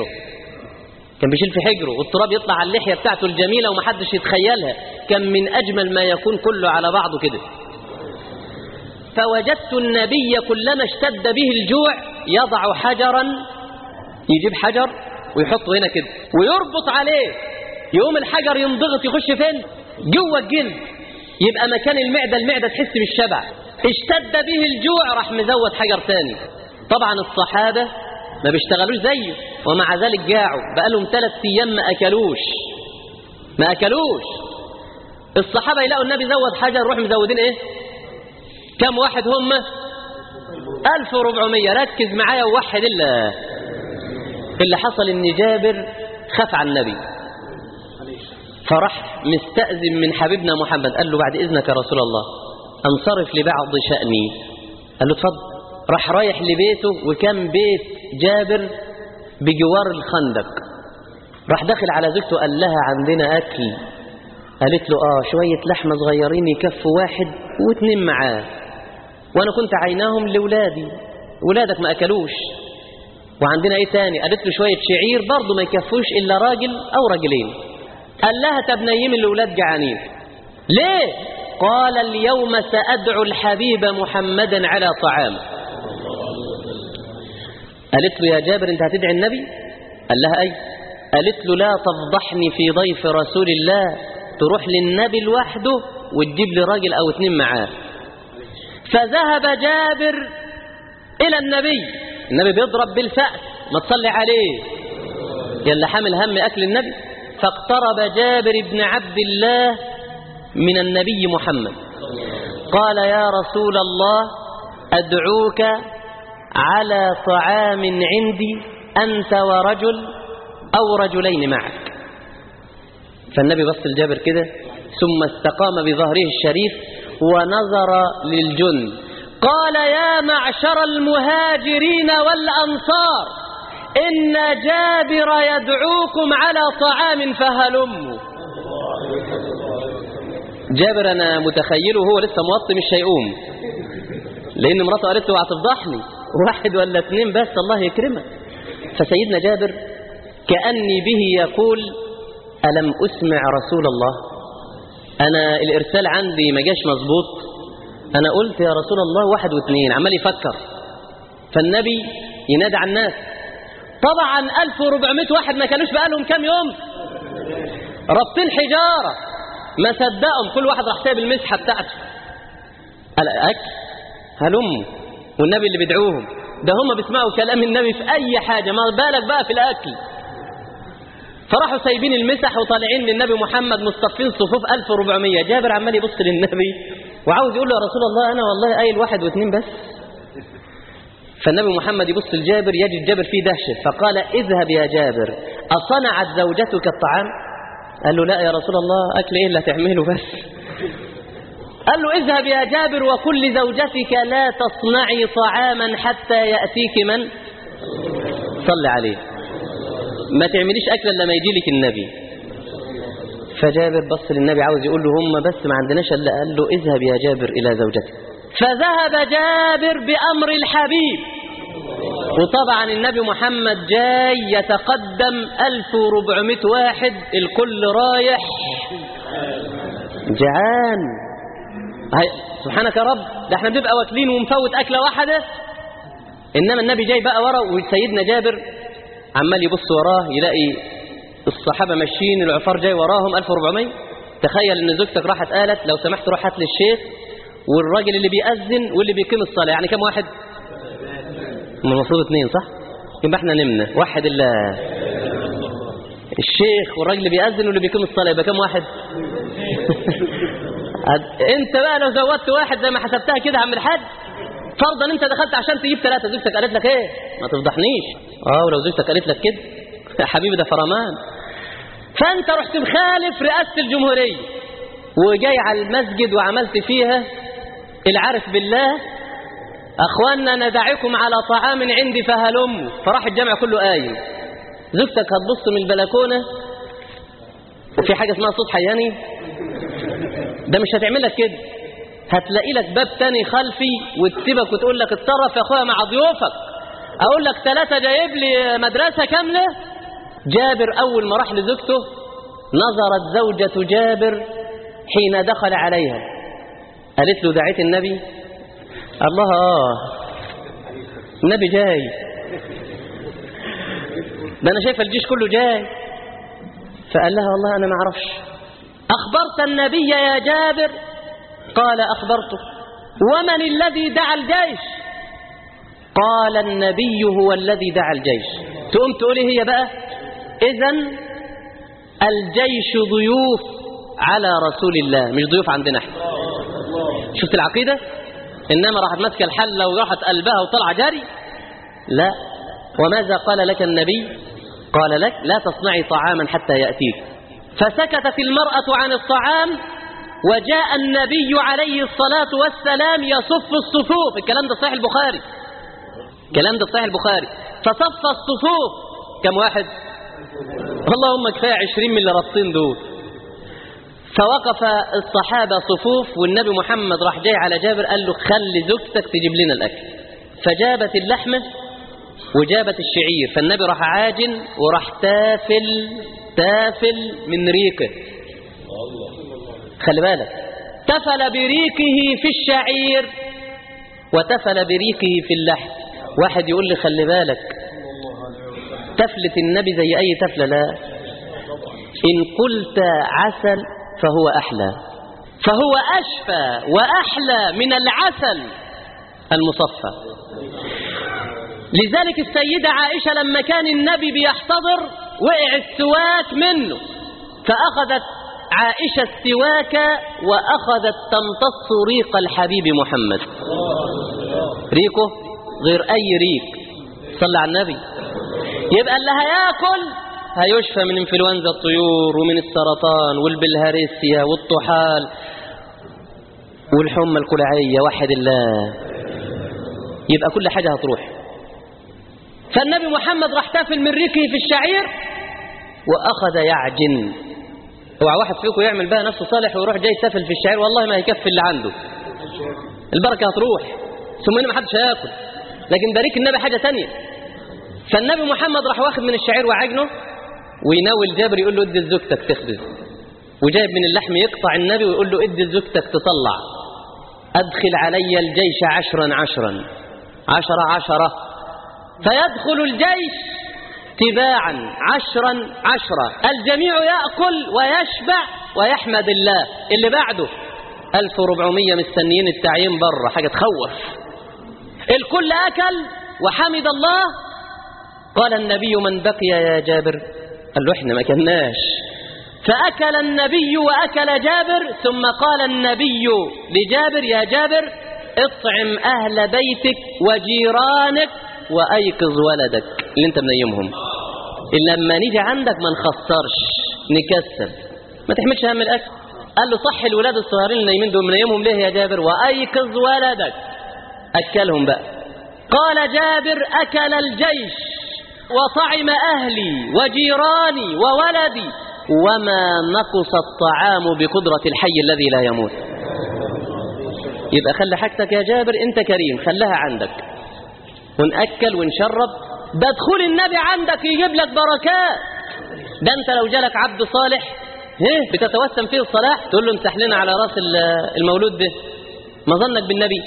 في حجره والتراب يطلع على اللحية بتاعته الجميلة ومحدش يتخيلها، كان من أجمل ما يكون كله على بعضه كده. فوجدت النبي كلما اشتد به الجوع يضع حجرا، يجيب حجر ويحطه هنا كده ويربط عليه، يقوم الحجر ينضغط يخش فين؟ جوه الجلد، يبقى مكان المعدة تحس بالشبع. اشتد به الجوع راح مزود حجر تاني. طبعا الصحابة ما بيشتغلوش زيه ومع ذلك جاعوا، بقالهم 3 أيام ما أكلوش. الصحابة يلاقوا النبي زود حجر يروح مزودين ايه؟ كم واحد هم؟ 1400. ركز معايا ووحد الله. اللي حصل ان جابر خاف على النبي فراح مستأذن من حبيبنا محمد، قال له بعد إذنك يا رسول الله انصرف لبعض شأني. قال له اتفضل. راح رايح لبيته، وكان بيت جابر بجوار الخندق. راح داخل على زوجته قال لها عندنا أكل. قالت له شوية لحمة صغيرين يكفوا 1 و2 معاه، وأنا كنت عيناهم لولادي، ولادك ما أكلوش. وعندنا ايه تاني؟ قالت له شوية شعير برضه ما يكفوش إلا راجل أو راجلين. قال لها طب نيم الأولاد جعانين ليه؟ قال اليوم سأدعو الحبيب محمدا على طعام. قالت له يا جابر انت هتدعي النبي؟ قال لها اي. قالت له لا تفضحني في ضيف رسول الله، تروح للنبي لوحده وتجيب لي راجل أو 2 معاه. فذهب جابر إلى النبي بيضرب بالفأس، ما تصلي عليه يلا حامل هم أكل النبي. فاقترب جابر بن عبد الله من النبي محمد قال يا رسول الله أدعوك على طعام عندي أنت ورجل أو رجلين معك. فالنبي بص لجابر كده ثم استقام بظهره الشريف ونظر للجند قال يا معشر المهاجرين والأنصار إن جابر يدعوكم على طعام فهلموا. جابر أنا متخيله هو لسه موطي مش هيقوم، لأن مراته قالت له هتفضحني 1 ولا 2 بس الله يكرمك. فسيدنا جابر كأني به يقول ألم أسمع رسول الله؟ أنا الإرسال عندي ما جاش مظبوط، أنا قلت يا رسول الله 1 و2، عمال يفكر. فالنبي ينادى على الناس، طبعا 1400 واحد ما كانوش بقالهم كام يوم ربطين حجارة، ما صدقهم، كل واحد راح سايب المسحة بتاعته. الأكل هلموا، والنبي اللي بيدعوهم ده هم بيسمعوا كلام النبي في أي حاجة، ما بالك بقى في الأكل. فراحوا سايبين المسح وطالعين للنبي محمد مصطفين صفوف 1400. جابر عمال يبص للنبي وعاوز يقول له يا رسول الله أنا والله قايل 1 و2 بس. فالنبي محمد يبص لجابر يجد جابر فيه دهشة، فقال اذهب يا جابر أصنعت زوجتك الطعام؟ قال له لا يا رسول الله، أكل إيه اللي هتعمله بس. قال له اذهب يا جابر وقل لزوجتك لا تصنعي طعاما حتى يأتيك من صلي عليه، ما تعمليش أكل إلا ما يجي لك النبي. فجابر بص للنبي عاوز يقول له هم بس ما عندناش الا، قال له اذهب يا جابر إلى زوجتك. فذهب جابر بأمر الحبيب. وطبعا النبي محمد جاي يتقدم 1400 واحد، الكل رايح جعان. سبحانك يا رب، ده احنا بنبقى واكلين ومفوت أكلة واحدة، إنما النبي جاي بقى ورا. وسيدنا جابر عمال يبص وراه يلاقي الصحابة ماشيين، العفار جاي وراهم 1400. تخيل ان زوجتك راحت قالت لو سمحت روح هات لي الشيخ والراجل اللي بيأذن واللي بيقيم الصلاة، يعني كم واحد؟ المفروض 2 صح؟ يبقى احنا نمنا واحد الا الشيخ والراجل اللي بيأذن واللي بيقيم الصلاة، يبقى كم واحد؟ انت بقى لو زودت واحد زي ما حسبتها كده عم الحاج، فرضا انت دخلت عشان تجيب 3، زوجتك قالت لك ايه؟ ما تفضحنيش. ولو زوجتك قالت لك كده يا حبيبي ده فرمان. فانت رحت مخالف رئاسة الجمهورية وجاي على المسجد وعملت فيها العارف بالله، اخواننا ندعكم على طعام عندي فهلموا، فراح الجامع كله قايم. زوجتك هتبص من البلكونة وفي حاجة اسمها صوت حياني، ده مش هتعمل لك كده، هتلاقي لك باب تاني خلفي وتسيبك وتقول لك اتصرف يا اخويا مع ضيوفك، اقول لك 3 جايب لي مدرسة كاملة. جابر اول ما راح لزوجته نظرت زوجة جابر حين دخل عليها، قالت له دعيت النبي؟ الله النبي جاي، ده انا شايف الجيش كله جاي. فقال لها والله انا ما اعرفش. اخبرت النبي يا جابر؟ قال اخبرته. ومن الذي دعا الجيش؟ قال النبي هو الذي دعا الجيش. تقوم تقولي هي بقى اذن الجيش ضيوف على رسول الله، مش ضيوف عندنا احنا. شفت العقيدة؟ انما راحت ماسكه الحله وراحت قلبها وطلع جري. لا. وماذا قال لك النبي؟ قال لك لا تصنعي طعاما حتى يأتيك. فسكتت المرأة عن الطعام وجاء النبي عليه الصلاة والسلام يصف الصفوف. الكلام ده صحيح البخاري، الكلام ده صحيح البخاري. فصف الصفوف كم واحد؟ اللهم كفاية 20 من اللي رابطين دول. فوقف الصحابة صفوف، والنبي محمد راح جاي على جابر قال له خلي زوجتك تجيب لنا الأكل. فجابت اللحمة وجابت الشعير، فالنبي راح عاجن وراح تافل من ريقه. خلي بالك، تفل بريقه في الشعير وتفل بريقه في اللحم. واحد يقول لي خلي بالك تفلة النبي زي أي تفلة؟ لا، إن قلت عسل فهو أحلى، فهو أشفى وأحلى من العسل المصفى. لذلك السيدة عائشة لما كان النبي بيحتضر وقع السواك منه، فأخذت عائشة السواك وأخذت تمتص ريق الحبيب محمد. ريقه غير أي ريق، صلى على النبي. يبقى اللي هياكل هيشفى من انفلونزا الطيور ومن السرطان والبلهارسيا والطحال والحمى الكلعية، وحد الله، يبقى كل حاجة هتروح. فالنبي محمد راح تافل من ريقه في الشعير وأخذ يعجن. اوعى واحد فيكم يعمل بقى نفسه صالح ويروح جاي تافل في الشعير، والله ما هيكفي اللي عنده، البركة هتروح، ثم هنا ما حدش هياكل. لكن بارك النبي حاجة تانية. فالنبي محمد راح واخد من الشعير وعجنه ويناول جابر يقول له ادي لزوجتك تخبز، وجايب من اللحم يقطع النبي ويقول له ادي لزوجتك تطلع. ادخل علي الجيش 10 10 فيدخل الجيش تباعا 10 الجميع يأكل ويشبع ويحمد الله. اللي بعده 1400 مستنيين التعيين بره، حاجة تخوف. الكل أكل وحمد الله. قال النبي من بقي يا جابر؟ قال له احنا ما كناش. فأكل النبي وأكل جابر، ثم قال النبي لجابر يا جابر اطعم أهل بيتك وجيرانك وأيقظ ولدك اللي انت منيمهم. لما نيجي عندك ما نخسرش نكسر، ما تحملش هم الأكل. قال له صح الولاد الصغيرين اللي نايمين دول منيمهم ليه يا جابر؟ وأيقظ ولدك، أكلهم بقى. قال جابر أكل الجيش وطعم أهلي وجيراني وولدي وما نقص الطعام بقدرة الحي الذي لا يموت. يبقى خلي حاجتك يا جابر، انت كريم، خلها عندك ونأكل ونشرب. ده دخول النبي عندك يجيب لك بركات. ده انت لو جالك عبد صالح بتتوسم فيه الصلاح تقول له امسح لنا على راس المولود ده، ما ظنك بالنبي؟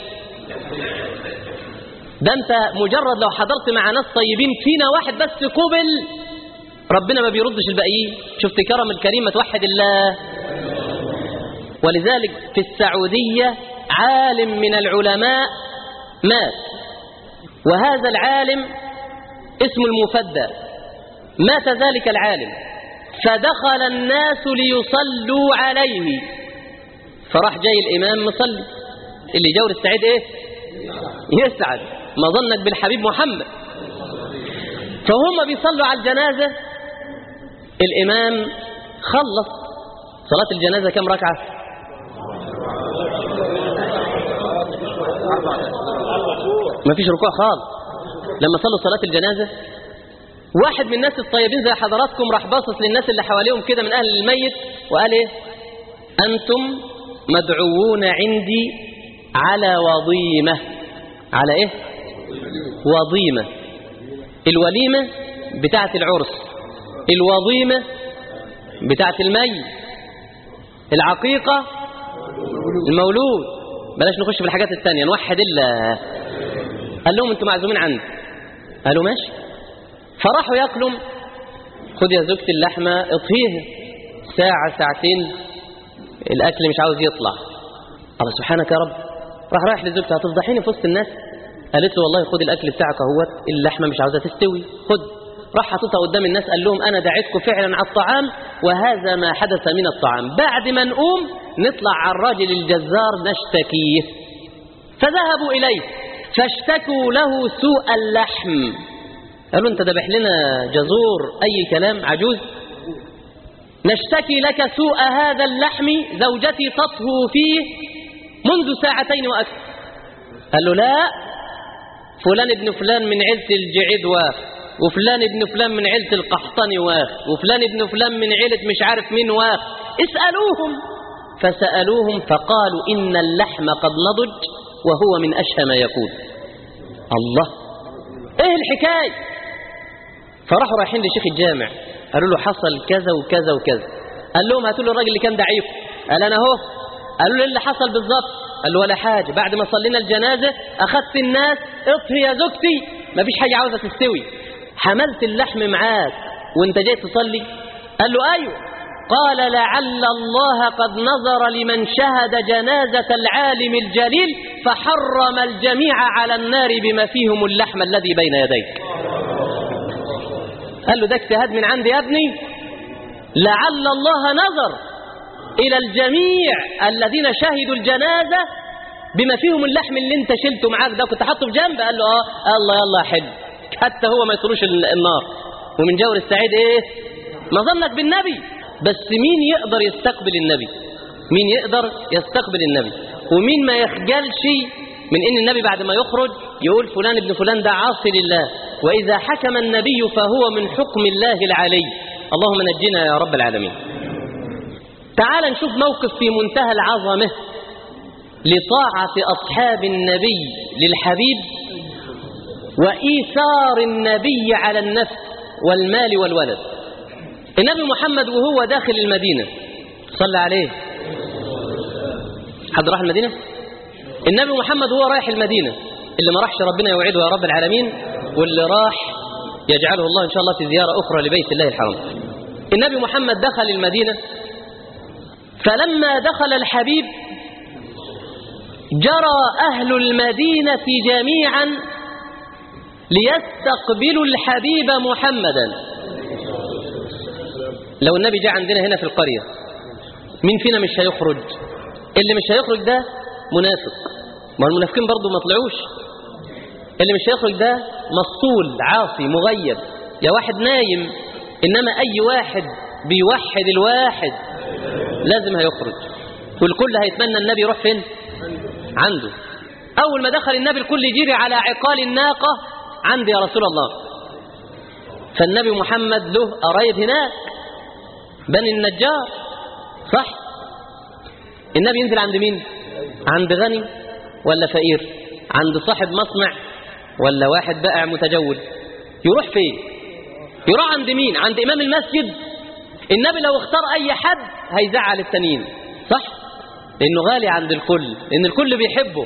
ده انت مجرد لو حضرت مع ناس طيبين فينا واحد بس قبل ربنا ما بيردش الباقيين. شفت كرم الكريم، ما توحد الله. ولذلك في السعودية عالم من العلماء مات، وهذا العالم اسمه المفدى. مات ذلك العالم فدخل الناس ليصلوا عليه، فراح جاي الإمام مصلي. اللي جور السعيد ايه؟ يسعد. ما ظنك بالحبيب محمد؟ فهم بيصلوا على الجنازة، الإمام خلص صلاة الجنازة. كم ركعة؟ ما فيش ركوع خالص. لما صلوا صلاة الجنازة واحد من الناس الطيبين زي حضراتكم راح باصص للناس اللي حواليهم كده من أهل الميت وقال ايه؟ أنتم مدعوون عندي على وظيمة. على ايه؟ وظيمة. الوليمة بتاعت العرس، الوظيمة بتاعت الميت، العقيقة المولود. بلاش نخش في الحاجات التانية، نوحد إلا. قال لهم انتم معزومين عندي. قالوا ماشي. فراحوا ياكلوا. خد يا زوجتي اللحمة اطهيها، ساعة ساعتين الأكل مش عاوز يطلع. الله سبحانك يا رب. راح لزوجته هتفضحيني في وسط الناس. قالت له والله خد الأكل بتاعك اهوت، اللحمة مش عاوزة تستوي، خد. راح حطيتها قدام الناس قال لهم أنا دعيتكم فعلا على الطعام وهذا ما حدث من الطعام. بعد ما نقوم نطلع على الراجل الجزار نشتكيه. فذهبوا إليه فاشتكوا له سوء اللحم. قالوا انت ذبح لنا جزور أي كلام، عجوز. نشتكي لك سوء هذا اللحم، زوجتي تطهو فيه منذ ساعتين وأكثر. قال له لا، فلان ابن فلان من عيلة الجعيد واخ، وفلان ابن فلان من عيلة القحطاني واخ، وفلان ابن فلان من عيلة مش عارف مين واخ. اسألوهم. فسألوهم فقالوا إن اللحم قد نضج وهو من أشهى ما يكون. الله، ايه الحكاية؟ فراحوا رايحين لشيخ الجامع قالوا له حصل كذا وكذا وكذا. قال لهم هاتوا له الراجل اللي كان ضعيف. قال انا اهو. قالوا له اللي حصل بالظبط؟ قال له ولا حاجه، بعد ما صلينا الجنازه اخذت الناس اطهي يا زوجتي، ما فيش حاجه عاوزه تستوي، حملت اللحم معاك وانت جاي تصلي. قال له ايوه. قال لعل الله قد نظر لمن شهد جنازه العالم الجليل فحرم الجميع على النار بما فيهم اللحم الذي بين يديك. قال له ده اجتهاد من عندي يا ابني. لعل الله نظر إلى الجميع الذين شهدوا الجنازة بما فيهم اللحم اللي انت شلته معاك ده، كنت حاطه في جنب. قال له الله يلا حلو، حتى هو ما يطلوش النار. ومن جور السعيد ايه؟ ما ظنك بالنبي؟ بس مين يقدر يستقبل النبي؟ مين يقدر يستقبل النبي؟ ومين ما يخجلش من ان النبي بعد ما يخرج يقول فلان ابن فلان ده عاصي لله، واذا حكم النبي فهو من حكم الله العلي. اللهم نجنا يا رب العالمين. تعال نشوف موقف في منتهى العظمة لطاعة أصحاب النبي للحبيب وإيثار النبي على النفس والمال والولد. النبي محمد وهو داخل المدينة صلى عليه. حد راح المدينة؟ النبي محمد وهو رايح المدينة، اللي ما راحش ربنا يوعده يا رب العالمين، واللي راح يجعله الله إن شاء الله في زيارة أخرى لبيت الله الحرام. النبي محمد دخل المدينة، فلما دخل الحبيب جرى أهل المدينة جميعا ليستقبلوا الحبيب محمدا. لو النبي جاء عندنا هنا في القرية مين فينا مش هيخرج؟ اللي مش هيخرج ده منافق، ما المنافقين برضو ما طلعوش. اللي مش هيخرج ده مسطول عاصي مغيب، يا واحد نايم. إنما أي واحد بيوحد الواحد لازم هيخرج، والكل هيتمنى النبي يروح فين؟ عنده. أول ما دخل النبي الكل يجري على عقال الناقة عندي يا رسول الله. فالنبي محمد له قرايب هناك، بني النجار، صح؟ النبي ينزل عند مين؟ عند غني ولا فقير؟ عند صاحب مصنع ولا واحد بائع متجول؟ يروح فين؟ يروح عند مين؟ عند إمام المسجد؟ النبي لو اختار أي حد هيزعل التانيين، صح؟ لأنه غالي عند الكل، لأن الكل بيحبه.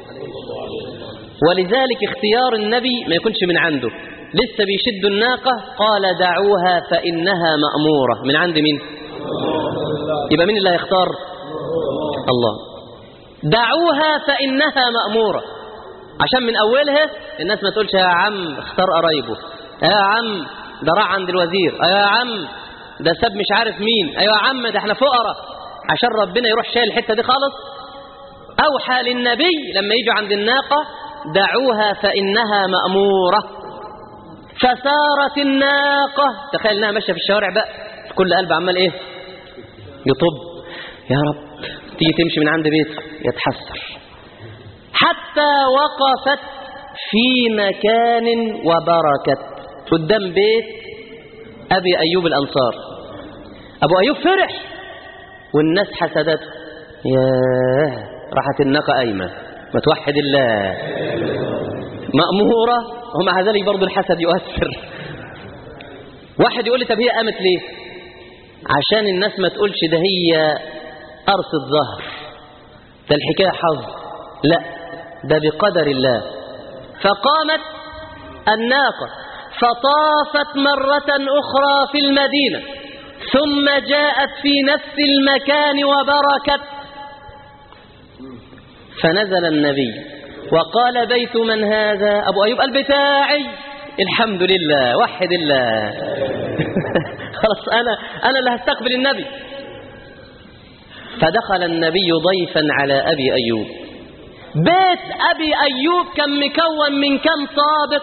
ولذلك اختيار النبي ما يكونش من عنده. لسه بيشدوا الناقة قال دعوها فإنها مأمورة. من عند مين؟ يبقى مين اللي هيختار؟ الله. دعوها فإنها مأمورة، عشان من أولها الناس ما تقولش يا عم اختار قرايبه، يا عم ده راح عند الوزير، يا عم ده ساب مش عارف مين، ايوه يا عم ده احنا فقراء، عشان ربنا يروح شايل الحتة دي خالص. أوحى للنبي لما يجوا عند الناقة دعوها فإنها مأمورة. فسارت الناقة، تخيل انها ماشية في الشوارع بقى كل قلب عمال ايه؟ يطب، يا رب تيجي تمشي من عند بيته يتحسر، حتى وقفت في مكان وبركت قدام بيت أبي أيوب الأنصار. أبو أيوب فرح والناس حسدته، ياه راحت الناقة قايمة ما توحد الله مأمورة، ومع ذلك برضو الحسد يؤثر. واحد يقول لي طب هي قامت ليه؟ عشان الناس ما تقولش ده هي قرصة ظهر، ده الحكاية حظ، لا ده بقدر الله. فقامت الناقة فطافت مرة أخرى في المدينة، ثم جاءت في نفس المكان وبركت. فنزل النبي وقال بيت من هذا؟ أبو أيوب قال بتاعي. الحمد لله، وحد الله خلاص أنا اللي هستقبل النبي. فدخل النبي ضيفا على أبي أيوب. بيت أبي أيوب كان مكون من كم طابق؟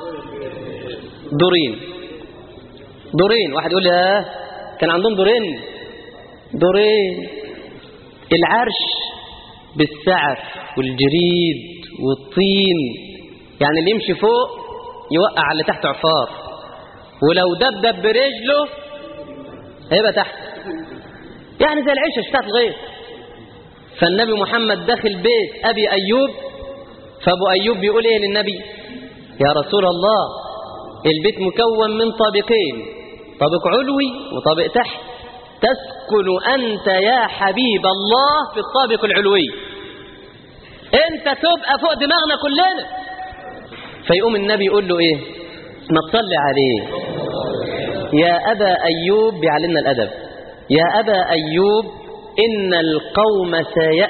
دورين. واحد يقول لي كان عندهم دورين. العرش بالسعف والجريد والطين، يعني اللي يمشي فوق يوقع على تحت عفار، ولو دبدب برجله هيبقى تحت، يعني زي العيشة بتاعت الغيط. فالنبي محمد داخل بيت أبي أيوب، فأبو أيوب بيقول إيه للنبي؟ يا رسول الله البيت مكون من طابقين، طابق علوي وطابق تحت، تسكن أنت يا حبيب الله في الطابق العلوي، أنت تبقى فوق دماغنا كلنا. فيقوم النبي يقول له إيه؟ ما تصلي عليه يا أبا أيوب، بيعلمنا الأدب. يا أبا أيوب إن القوم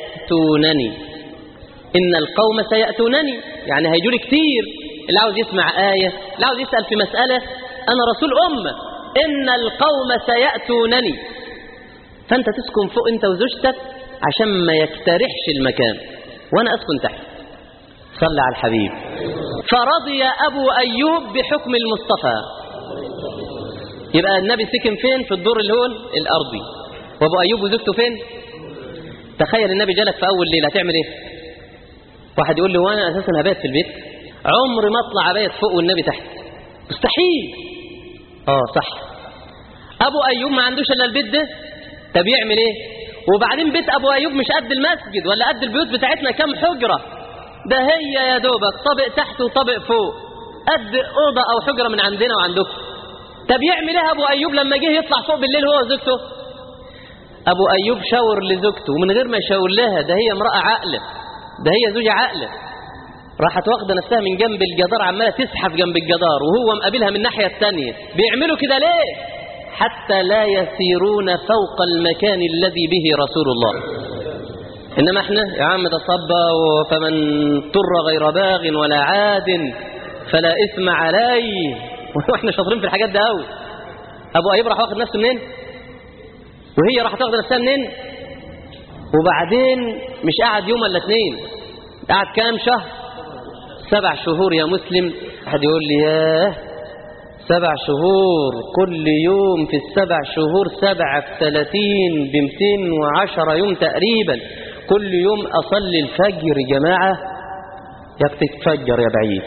سيأتونني، يعني هيجولي كتير، اللي عاوز يسمع آية، اللي عاوز يسأل في مسألة، أنا رسول أمة، إن القوم سيأتونني. فأنت تسكن فوق أنت وزوجتك عشان ما يكترحش المكان، وأنا أسكن تحت. صلى على الحبيب. فرضي أبو أيوب بحكم المصطفى. يبقى النبي سكن فين؟ في الدور اللي هو الأرضي، وأبو أيوب وزوجته فين؟ تخيل النبي جالك في أول ليلة، هتعمل إيه؟ واحد يقول لي وأنا أساسا هبات في البيت، عمري ما أطلع أبيت فوق والنبي تحت، مستحيل. صح، أبو أيوب ما عندوش إلا البيت ده، طب يعمل إيه؟ وبعدين بيت أبو أيوب مش قد المسجد ولا قد البيوت بتاعتنا، كم حجرة؟ ده هي يا دوبك طابق تحت وطابق فوق، قد أوضة أو حجرة من عندنا وعندكم. طب يعمل إيه أبو أيوب لما جه يطلع فوق بالليل هو وزوجته؟ أبو أيوب شاور لزوجته، ومن غير ما يشاور لها، ده هي امرأة عاقلة، ده هي زوجة عاقلة، راحت واخدة نفسها من جنب الجدار عمالة تزحف جنب الجدار، وهو مقابلها من الناحية التانية. بيعملوا كده ليه؟ حتى لا يسيرون فوق المكان الذي به رسول الله. إنما احنا يا عم ده صبا، فمن اضطر غير باغ ولا عاد فلا إثم عليه، واحنا شاطرين في الحاجات ده قوي. أبو أيوب راح واخد نفسه منين؟ وهي راح تاخد نفسها منين؟ وبعدين مش قاعد يوم ولا اتنين، قاعد كام شهر؟ 7 شهور يا مسلم. حد يقول لي ياه 7 شهور، كل يوم في ال7 شهور 7 في 30 ب210 يوم تقريبا، كل يوم أصلي الفجر يا جماعة. ياك تتفجر يا بعيد،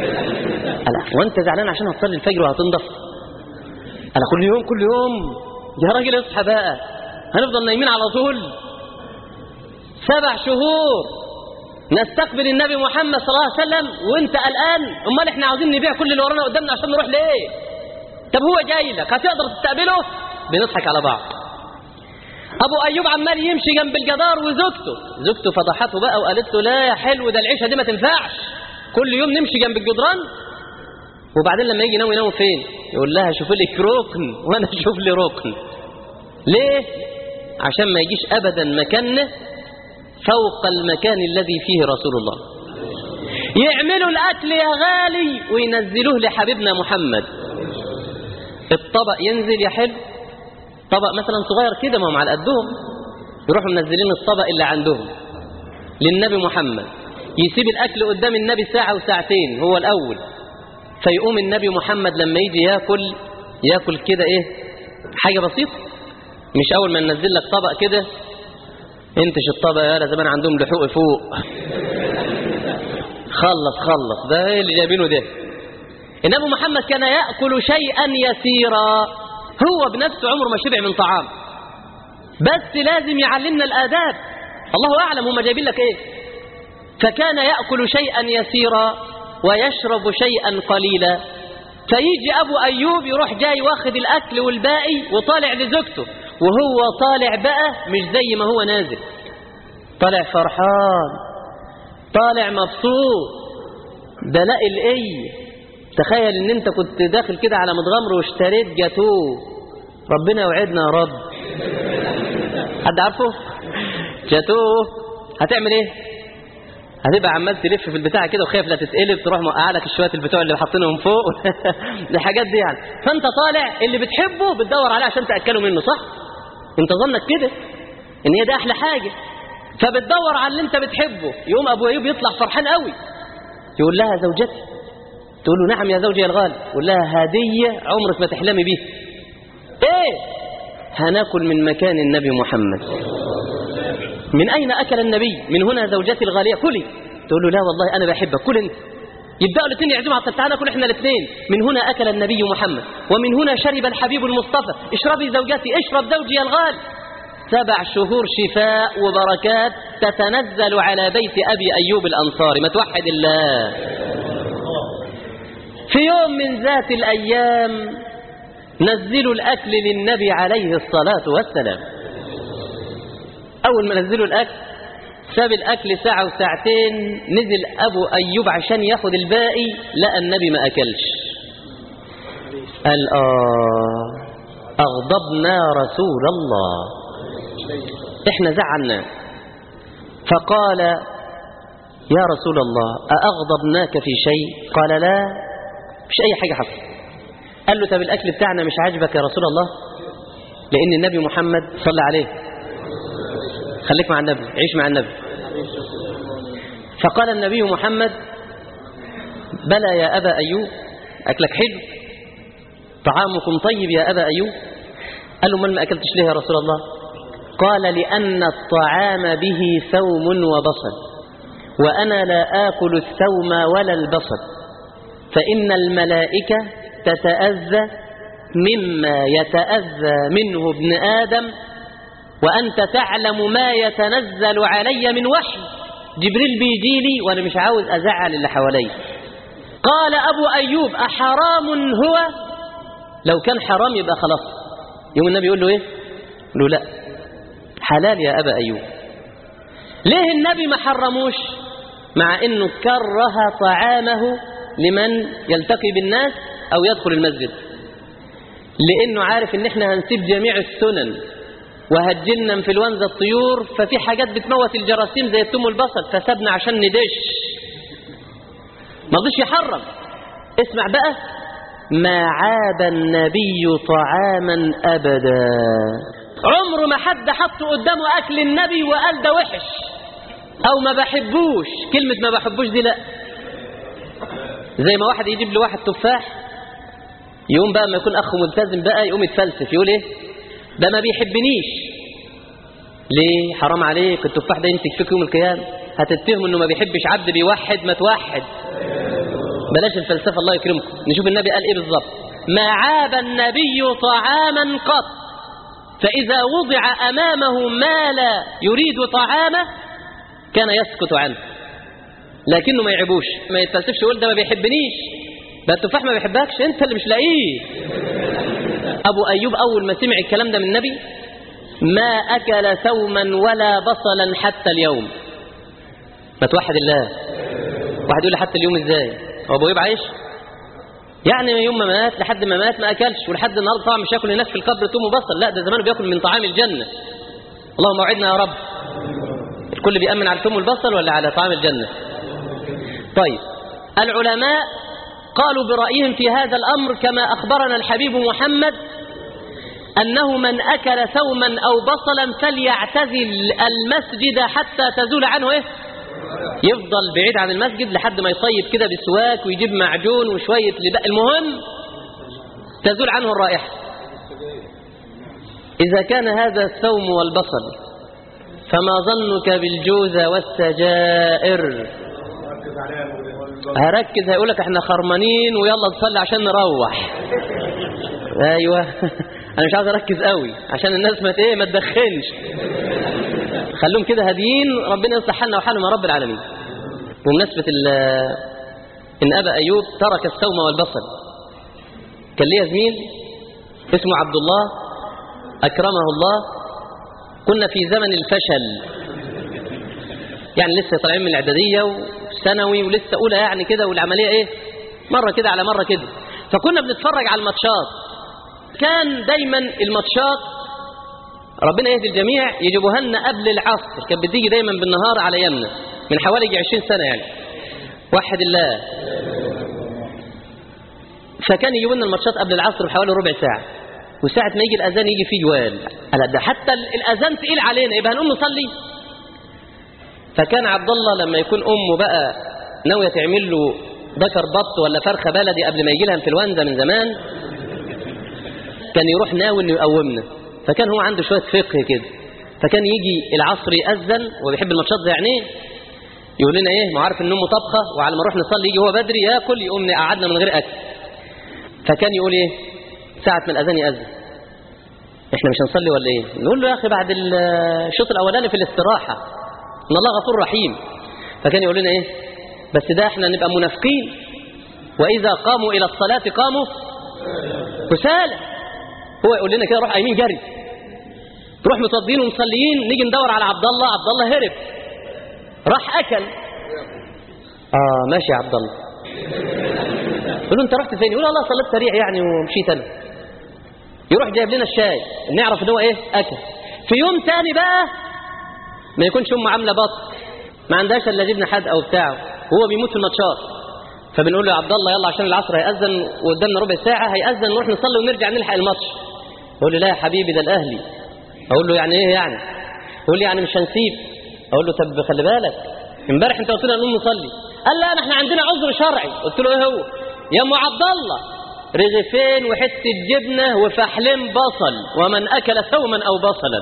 ألا وانت زعلان عشان هتصلي الفجر وهتنضف؟ ألا كل يوم يا راجل اصحى بقى، هنفضل نايمين على طول؟ 7 شهور نستقبل النبي محمد صلى الله عليه وسلم وانت قلقان؟ امال احنا عاوزين نبيع كل اللي ورانا قدامنا عشان نروح ليه؟ طب هو جاي لك، هتقدر تستقبله؟ بنضحك على بعض. ابو ايوب عمال يمشي جنب الجدار وزوجته فضحته بقى وقالت له لا يا حلو، ده العيشه دي ما تنفعش، كل يوم نمشي جنب الجدران. وبعدين لما يجي ينام فين؟ يقول لها شوف لك ركن وانا اشوف لي ركن. ليه؟ عشان ما يجيش ابدا مكانه فوق المكان الذي فيه رسول الله. يعملوا الاكل يا غالي وينزلوه لحبيبنا محمد. الطبق ينزل يا حلو، طبق مثلا صغير كده ما هم على قدهم، يروحوا منزلين الطبق اللي عندهم للنبي محمد، يسيب الاكل قدام النبي ساعة وساعتين هو الاول، فيقوم النبي محمد لما يجي ياكل كده ايه، حاجة بسيطة، مش اول ما ننزل لك طبق كده انتش الطبق يا زمان عندهم لحوق فوق خلص ده ايه اللي جايبينه ده. النبي محمد كان يأكل شيئا يسيرا، هو بنفسه عمره ما شبع من طعام، بس لازم يعلمنا الآداب، الله أعلم هم جايبين لك ايه. فكان يأكل شيئا يسيرا ويشرب شيئا قليلا، فيجي أبو أيوب يروح جاي واخد الأكل والباقي وطالع لزوجته، وهو طالع بقى مش زي ما هو نازل، طالع فرحان، طالع مبسوط، ده لاقي الإيه. تخيل ان انت كنت داخل كده على متغمر واشتريت جاتوه، ربنا يوعدنا يا رب. حد عارفه جاتوه؟ هتعمل ايه؟ هتبقى عمال تلف في البتاع كده وخايف لا تتقلب، تروح موقع لك الشويه البتوع اللي حاطينهم فوق الحاجات دي يعني. فانت طالع اللي بتحبه بتدور عليه عشان تاكله منه، صح؟ انت ظنك كده ان هي ده احلى حاجه، فبتدور على اللي انت بتحبه. يقوم ابو ايوب يطلع فرحان قوي، يقول لها زوجتي، تقول له نعم يا زوجي الغالي، يقول لها هديه عمرك ما تحلمي بيها. ايه؟ هناكل من مكان النبي محمد. من اين اكل النبي؟ من هنا زوجتي الغاليه كلي. تقول له لا والله انا بحبك، كل انت. يبداوا الاثنين يعزموا على تعالى ناكل احنا الاثنين. من هنا اكل النبي محمد، ومن هنا شرب الحبيب المصطفى. اشربي زوجتي، اشرب زوجي الغالي. 7 شهور شفاء وبركات تتنزل على بيت ابي ايوب الانصاري. ما توحد الله. في يوم من ذات الأيام نزلوا الأكل للنبي عليه الصلاة والسلام. أول ما نزلوا الأكل ساب الأكل ساعة وساعتين، نزل أبو أيوب عشان ياخد الباقي، لقى النبي ما أكلش. قال أغضبنا رسول الله، إحنا زعلنا. فقال يا رسول الله أأغضبناك في شيء؟ قال لا، مش أي حاجة حصل. قال له طب الأكل بتاعنا مش عاجبك يا رسول الله؟ لأن النبي محمد صلى عليه، خليك مع النبي، عيش مع النبي. فقال النبي محمد بلى يا أبا أيوب، أكلك حلو، طعامكم طيب يا أبا أيوب. قال له من ما أكلتش ليه يا رسول الله؟ قال لأن الطعام به ثوم وبصل، وأنا لا آكل الثوم ولا البصل، فإن الملائكة تتأذى مما يتأذى منه ابن آدم، وأنت تعلم ما يتنزل علي من وحي، جبريل بيجي لي وأنا مش عاوز أزعل اللي حوالي. قال أبو أيوب أحرام هو؟ لو كان حرام يبقى خلاص. يوم النبي يقول له إيه؟ يقول له لا، حلال يا أبا أيوب. ليه النبي ما حرموش مع أنه كره طعامه لمن يلتقي بالناس أو يدخل المسجد؟ لأنه عارف أن احنا هنسيب جميع السنن وهتجلنا انفلونزا الطيور، ففي حاجات بتموت الجراثيم زي الثوم والبصل، فسابنا عشان ندش. ما رضيش يحرم. اسمع بقى، ما عاب النبي طعاما أبدا. عمره ما حد حطه قدامه أكل النبي وقال ده وحش أو ما بحبوش. كلمة ما بحبوش دي لا. زي ما واحد يجيب له واحد تفاح، يقوم بقى ما يكون أخه ملتزم بقى يقوم يتفلسف يقول إيه؟ ده ما بيحبنيش. ليه؟ حرام عليك، التفاح ده يمسك فيك يوم القيامة، هتتهم إنه ما بيحبش عبد بيوحد. ما توحد، بلاش الفلسفة الله يكرمكم. نشوف النبي قال إيه بالظبط. ما عاب النبي طعاما قط فإذا وضع أمامه ما لا يريد طعامه كان يسكت عنه، لكنه ما يعبوش، ما يتفلسفش يقول ده ما بيحبنيش، ده التفاح ما بيحبكش، انت اللي مش لاقيه. أبو أيوب أول ما سمع الكلام ده من النبي ما أكل ثوما ولا بصلا حتى اليوم. ما توحد الله. واحد يقول لي حتى اليوم ازاي؟ هو أبو أيوب عايش؟ يعني يوم ما مات لحد ما مات ما أكلش، ولحد النهارده طبعا مش ياكل الناس في القبر ثوم وبصل، لا ده زمانه بياكل من طعام الجنة. اللهم وعدنا يا رب. الكل بيأمن على الثوم والبصل ولا على طعام الجنة؟ طيب، العلماء قالوا برأيهم في هذا الأمر كما أخبرنا الحبيب محمد أنه من أكل ثوما أو بصلا فليعتزل المسجد حتى تزول عنه يفضل بعيد عن المسجد لحد ما يطيب كده بسواك ويجيب معجون وشوية لباء، المهم تزول عنه الرائحة. إذا كان هذا الثوم والبصل فما ظنك بالجوزة والسجائر؟ هركز، هيقولك احنا خرمانين ويلا نصلي عشان نروح. ايوه انا مش عايز اركز قوي عشان الناس ما تدخنش، خلوهم كده هاديين، ربنا يصلح حالنا وحالهم يا رب العالمين. بمناسبة ان ابا ايوب ترك الثوم والبصل، كان ليه زميل اسمه عبد الله اكرمه الله، كنا في زمن الفشل، يعني لسه طالعين من الاعداديه وثانوي ولسه اولى يعني كده، والعمليه مره كده على مره كده، فكنا بنتفرج على الماتشات. كان دايما الماتشات ربنا يهدي الجميع يجيبوها لنا قبل العصر، كانت بتيجي دايما بالنهار على يمنا من حوالي 20 سنه يعني، وحد الله. فكان يجيبوا لنا الماتشات قبل العصر بحوالي ربع ساعه، وساعه ما يجي الاذان يجي فيه جوال، قال ده حتى الاذان تقيل علينا، يبقى هنقوم نصلي. فكان عبد الله لما يكون امه بقى ناويه تعمل له بشر بط ولا فرخه بلدي قبل ما يجي لها انفلونزا من زمان، كان يروح ناوي انه يقومنا. فكان هو عنده شويه فقه كده، فكان يجي العصر يأذن وبيحب الماتشات زي يعني يقول لنا ما عارف ان امه طبخه، وعلى ما نروح نصلي يجي هو بدري ياكل يقوم قعدنا من غير اكل. فكان يقول ساعه ما الاذان يأذن احنا مش هنصلي ولا نقول له يا اخي بعد الشوط الاولاني في الاستراحه ان الله غفور رحيم. فكان يقول لنا بس ده احنا نبقى منافقين، واذا قاموا الى الصلاه قاموا كسالى. هو يقول لنا كده روح قايمين جري، تروح مصدين ومصليين، نيجي ندور على عبد الله، عبد الله هرب راح اكل. ماشي يا عبد الله. يقول له انت رحت فين؟ يقول والله صليت سريع يعني ومشيت انا. يروح جايب لنا الشاي، نعرف ان هو اكل. في يوم تاني بقى ما يكونش امه عامله بط، ما عندهاش الا جبنه حادقه او بتاع، وهو بيموت في الماتشات. فبنقول له يا عبد الله يلا عشان العصر هيأذن وقدامنا ربع ساعه، هيأذن نروح نصلي ونرجع نلحق الماتش. يقول لي لا يا حبيبي ده الاهلي. اقول له يعني يعني؟ يقول لي يعني مش هنسيب. اقول له طب خلي بالك امبارح انت قلت لنا نقوم نصلي. قال لا احنا عندنا عذر شرعي. قلت له هو؟ يا ام عبد الله رغيفين وحته جبنه وفحلين بصل، ومن اكل ثوما او بصلا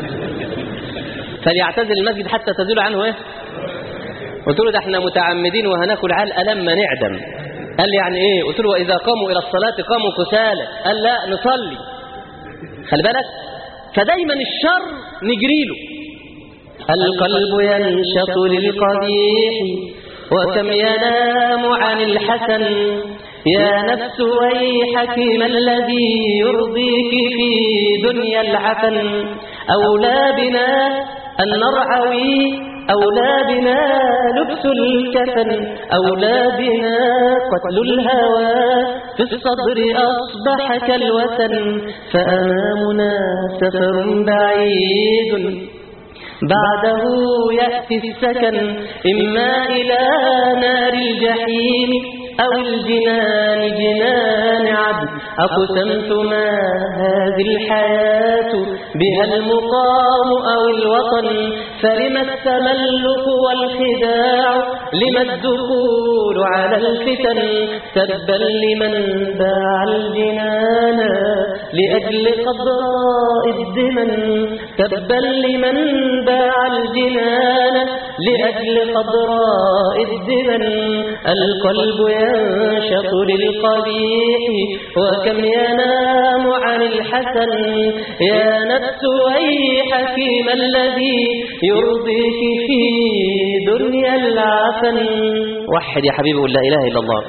فليعتزل المسجد حتى تزول عنه قلت له ده احنا متعمدين وهناكل علقه لما نعدم. قال لي يعني قلت له واذا قاموا الى الصلاه قاموا كسالى. قال لا نصلي. خلي بالك، فدايما الشر نجري له. القلب ينشط للقبيح وكم ينام عن الحسن، يا نفس ويحك ما الذي يرضيك في دنيا العفن، أولى بنا أن نرعوي، أولى بنا لبس الكفن، أولى بنا قتل الهوى، في الصدر أصبح كالوثن، فأمامنا سفر بعيد بعده يأتي السكن، إما إلى نار الجحيم أو الجنان جنان عدن، أقسمت ما هذه الحياة بها المقام أو الوطن، فلما التملق والخداع، لما الدخول على الفتن، تبا لمن باع الجنان لأجل قضاء الدمن تبا لمن باع الجنان لأجل قضاء الدمن القلب ينشط للقبيح وكم ينام عن الحسن يا نفس ويحك ما الذي يرضيك في دنيا العفن. وحد يا حبيبي قل لا إله إلا الله.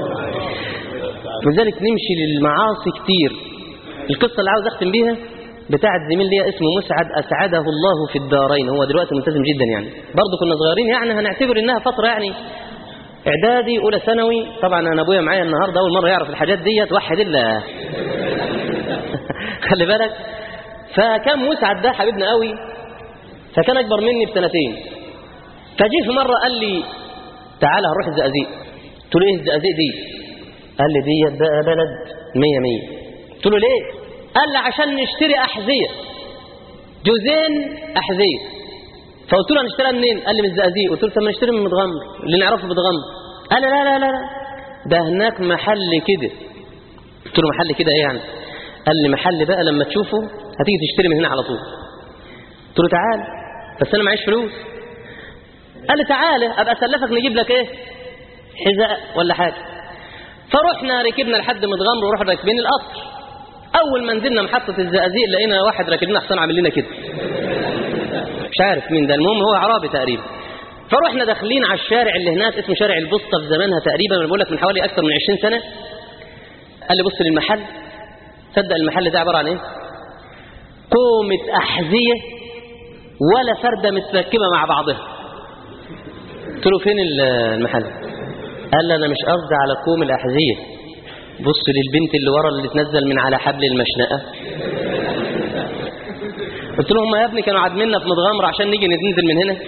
لذلك نمشي للمعاصي كتير. القصة اللي عاوز أختم بيها بتاعت زميل ليا اسمه مسعد أسعده الله في الدارين، هو دلوقتي ملتزم جدا يعني، برضه كنا صغيرين يعني، هنعتبر إنها فترة يعني إعدادي أولى ثانوي. طبعا أنا أبويا معايا النهاردة أول مرة يعرف الحاجات دي، توحد الله. خلي بالك. فكان مسعد ده حبيبنا قوي، فكان أكبر مني بسنتين. فجيه في مرة قال لي تعالى هنروح الزقازيق. قلت له إيه الزقازيق دي؟ قال لي دي بقى بلد 100. قلت له ليه؟ قال لي عشان نشتري أحذية، جوزين أحذية. فقلت له هنشتريها منين؟ قال لي من الزقازيق. قلت له طب ما نشتري من متغمر اللي نعرفه متغمر. قال لي لا لا لا لا ده هناك محل كده. قلت له محل كده ايه يعني؟ قال لي محل بقى لما تشوفه هتيجي تشتري من هنا على طول. قلت له تعال بس انا معيش فلوس. قال لي تعالى ابقى اسلفك نجيب لك ايه حذاء ولا حاجه. فرحنا ركبنا لحد متغمر ورحنا راكبين القطر. اول ما نزلنا محطه الزقازيق لقينا واحد راكب لنا حصان عامل لنا كده، مش عارف مين ده، المهم هو اعرابي تقريبا. فروحنا داخلين على الشارع اللي هناك اسمه شارع البسطه في زمانها تقريبا، انا بقول لك من حوالي اكثر من 20 سنه. قال لي بص للمحل. تصدق المحل ده عباره عن ايه؟ كومه احذيه ولا فرده متركبه مع بعضها. قلت له فين المحل؟ قال لي انا مش قصدي على كوم الاحذيه، بص للبنت اللي ورا اللي تنزل من على حبل المشنقه. قلت له هم يا ابني كانوا عادميننا في متغمر عشان نيجي ننزل من هنا؟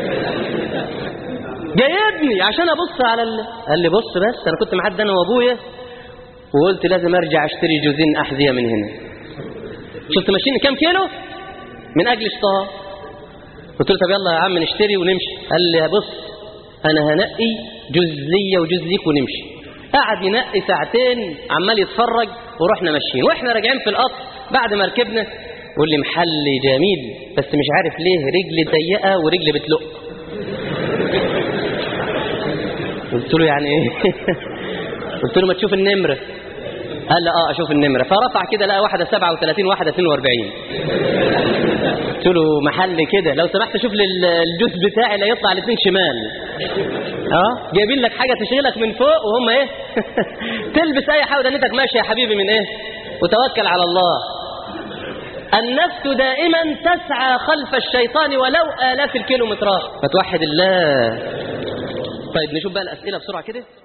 جايبني عشان ابص على قال لي بص بس انا كنت معدي انا وابويا وقلت لازم ارجع اشتري جوزين احذيه من هنا. شفت ماشيين كام كيلو من اجل شطار. قلت له طب يلا يا عم نشتري ونمشي. قال لي بص انا هنقي جوز ليا وجوز ليك ونمشي. قعد ينقي ساعتين عمال يتفرج ورحنا ماشيين. واحنا راجعين في القطر بعد ما ركبنا يقول لي محل جميل بس مش عارف ليه رجلي ضيقه ورجلي بتلق. قلت له يعني ايه؟ قلت له ما تشوف النمره. قال لي اشوف النمره. فرفع كده لقى واحده 37 واحده 42. قلت له محل كده لو سمحت شوف لي الجوز بتاعي لا يطلع الاثنين شمال. جايبين لك حاجه تشغلك من فوق وهم ايه؟ تلبس اي حاجه ودنيتك ماشيه يا حبيبي من ايه؟ وتوكل على الله. النفس دائما تسعى خلف الشيطان ولو آلاف الكيلومترات. فتوحد الله. طيب نشوف بقى الاسئله بسرعه كده.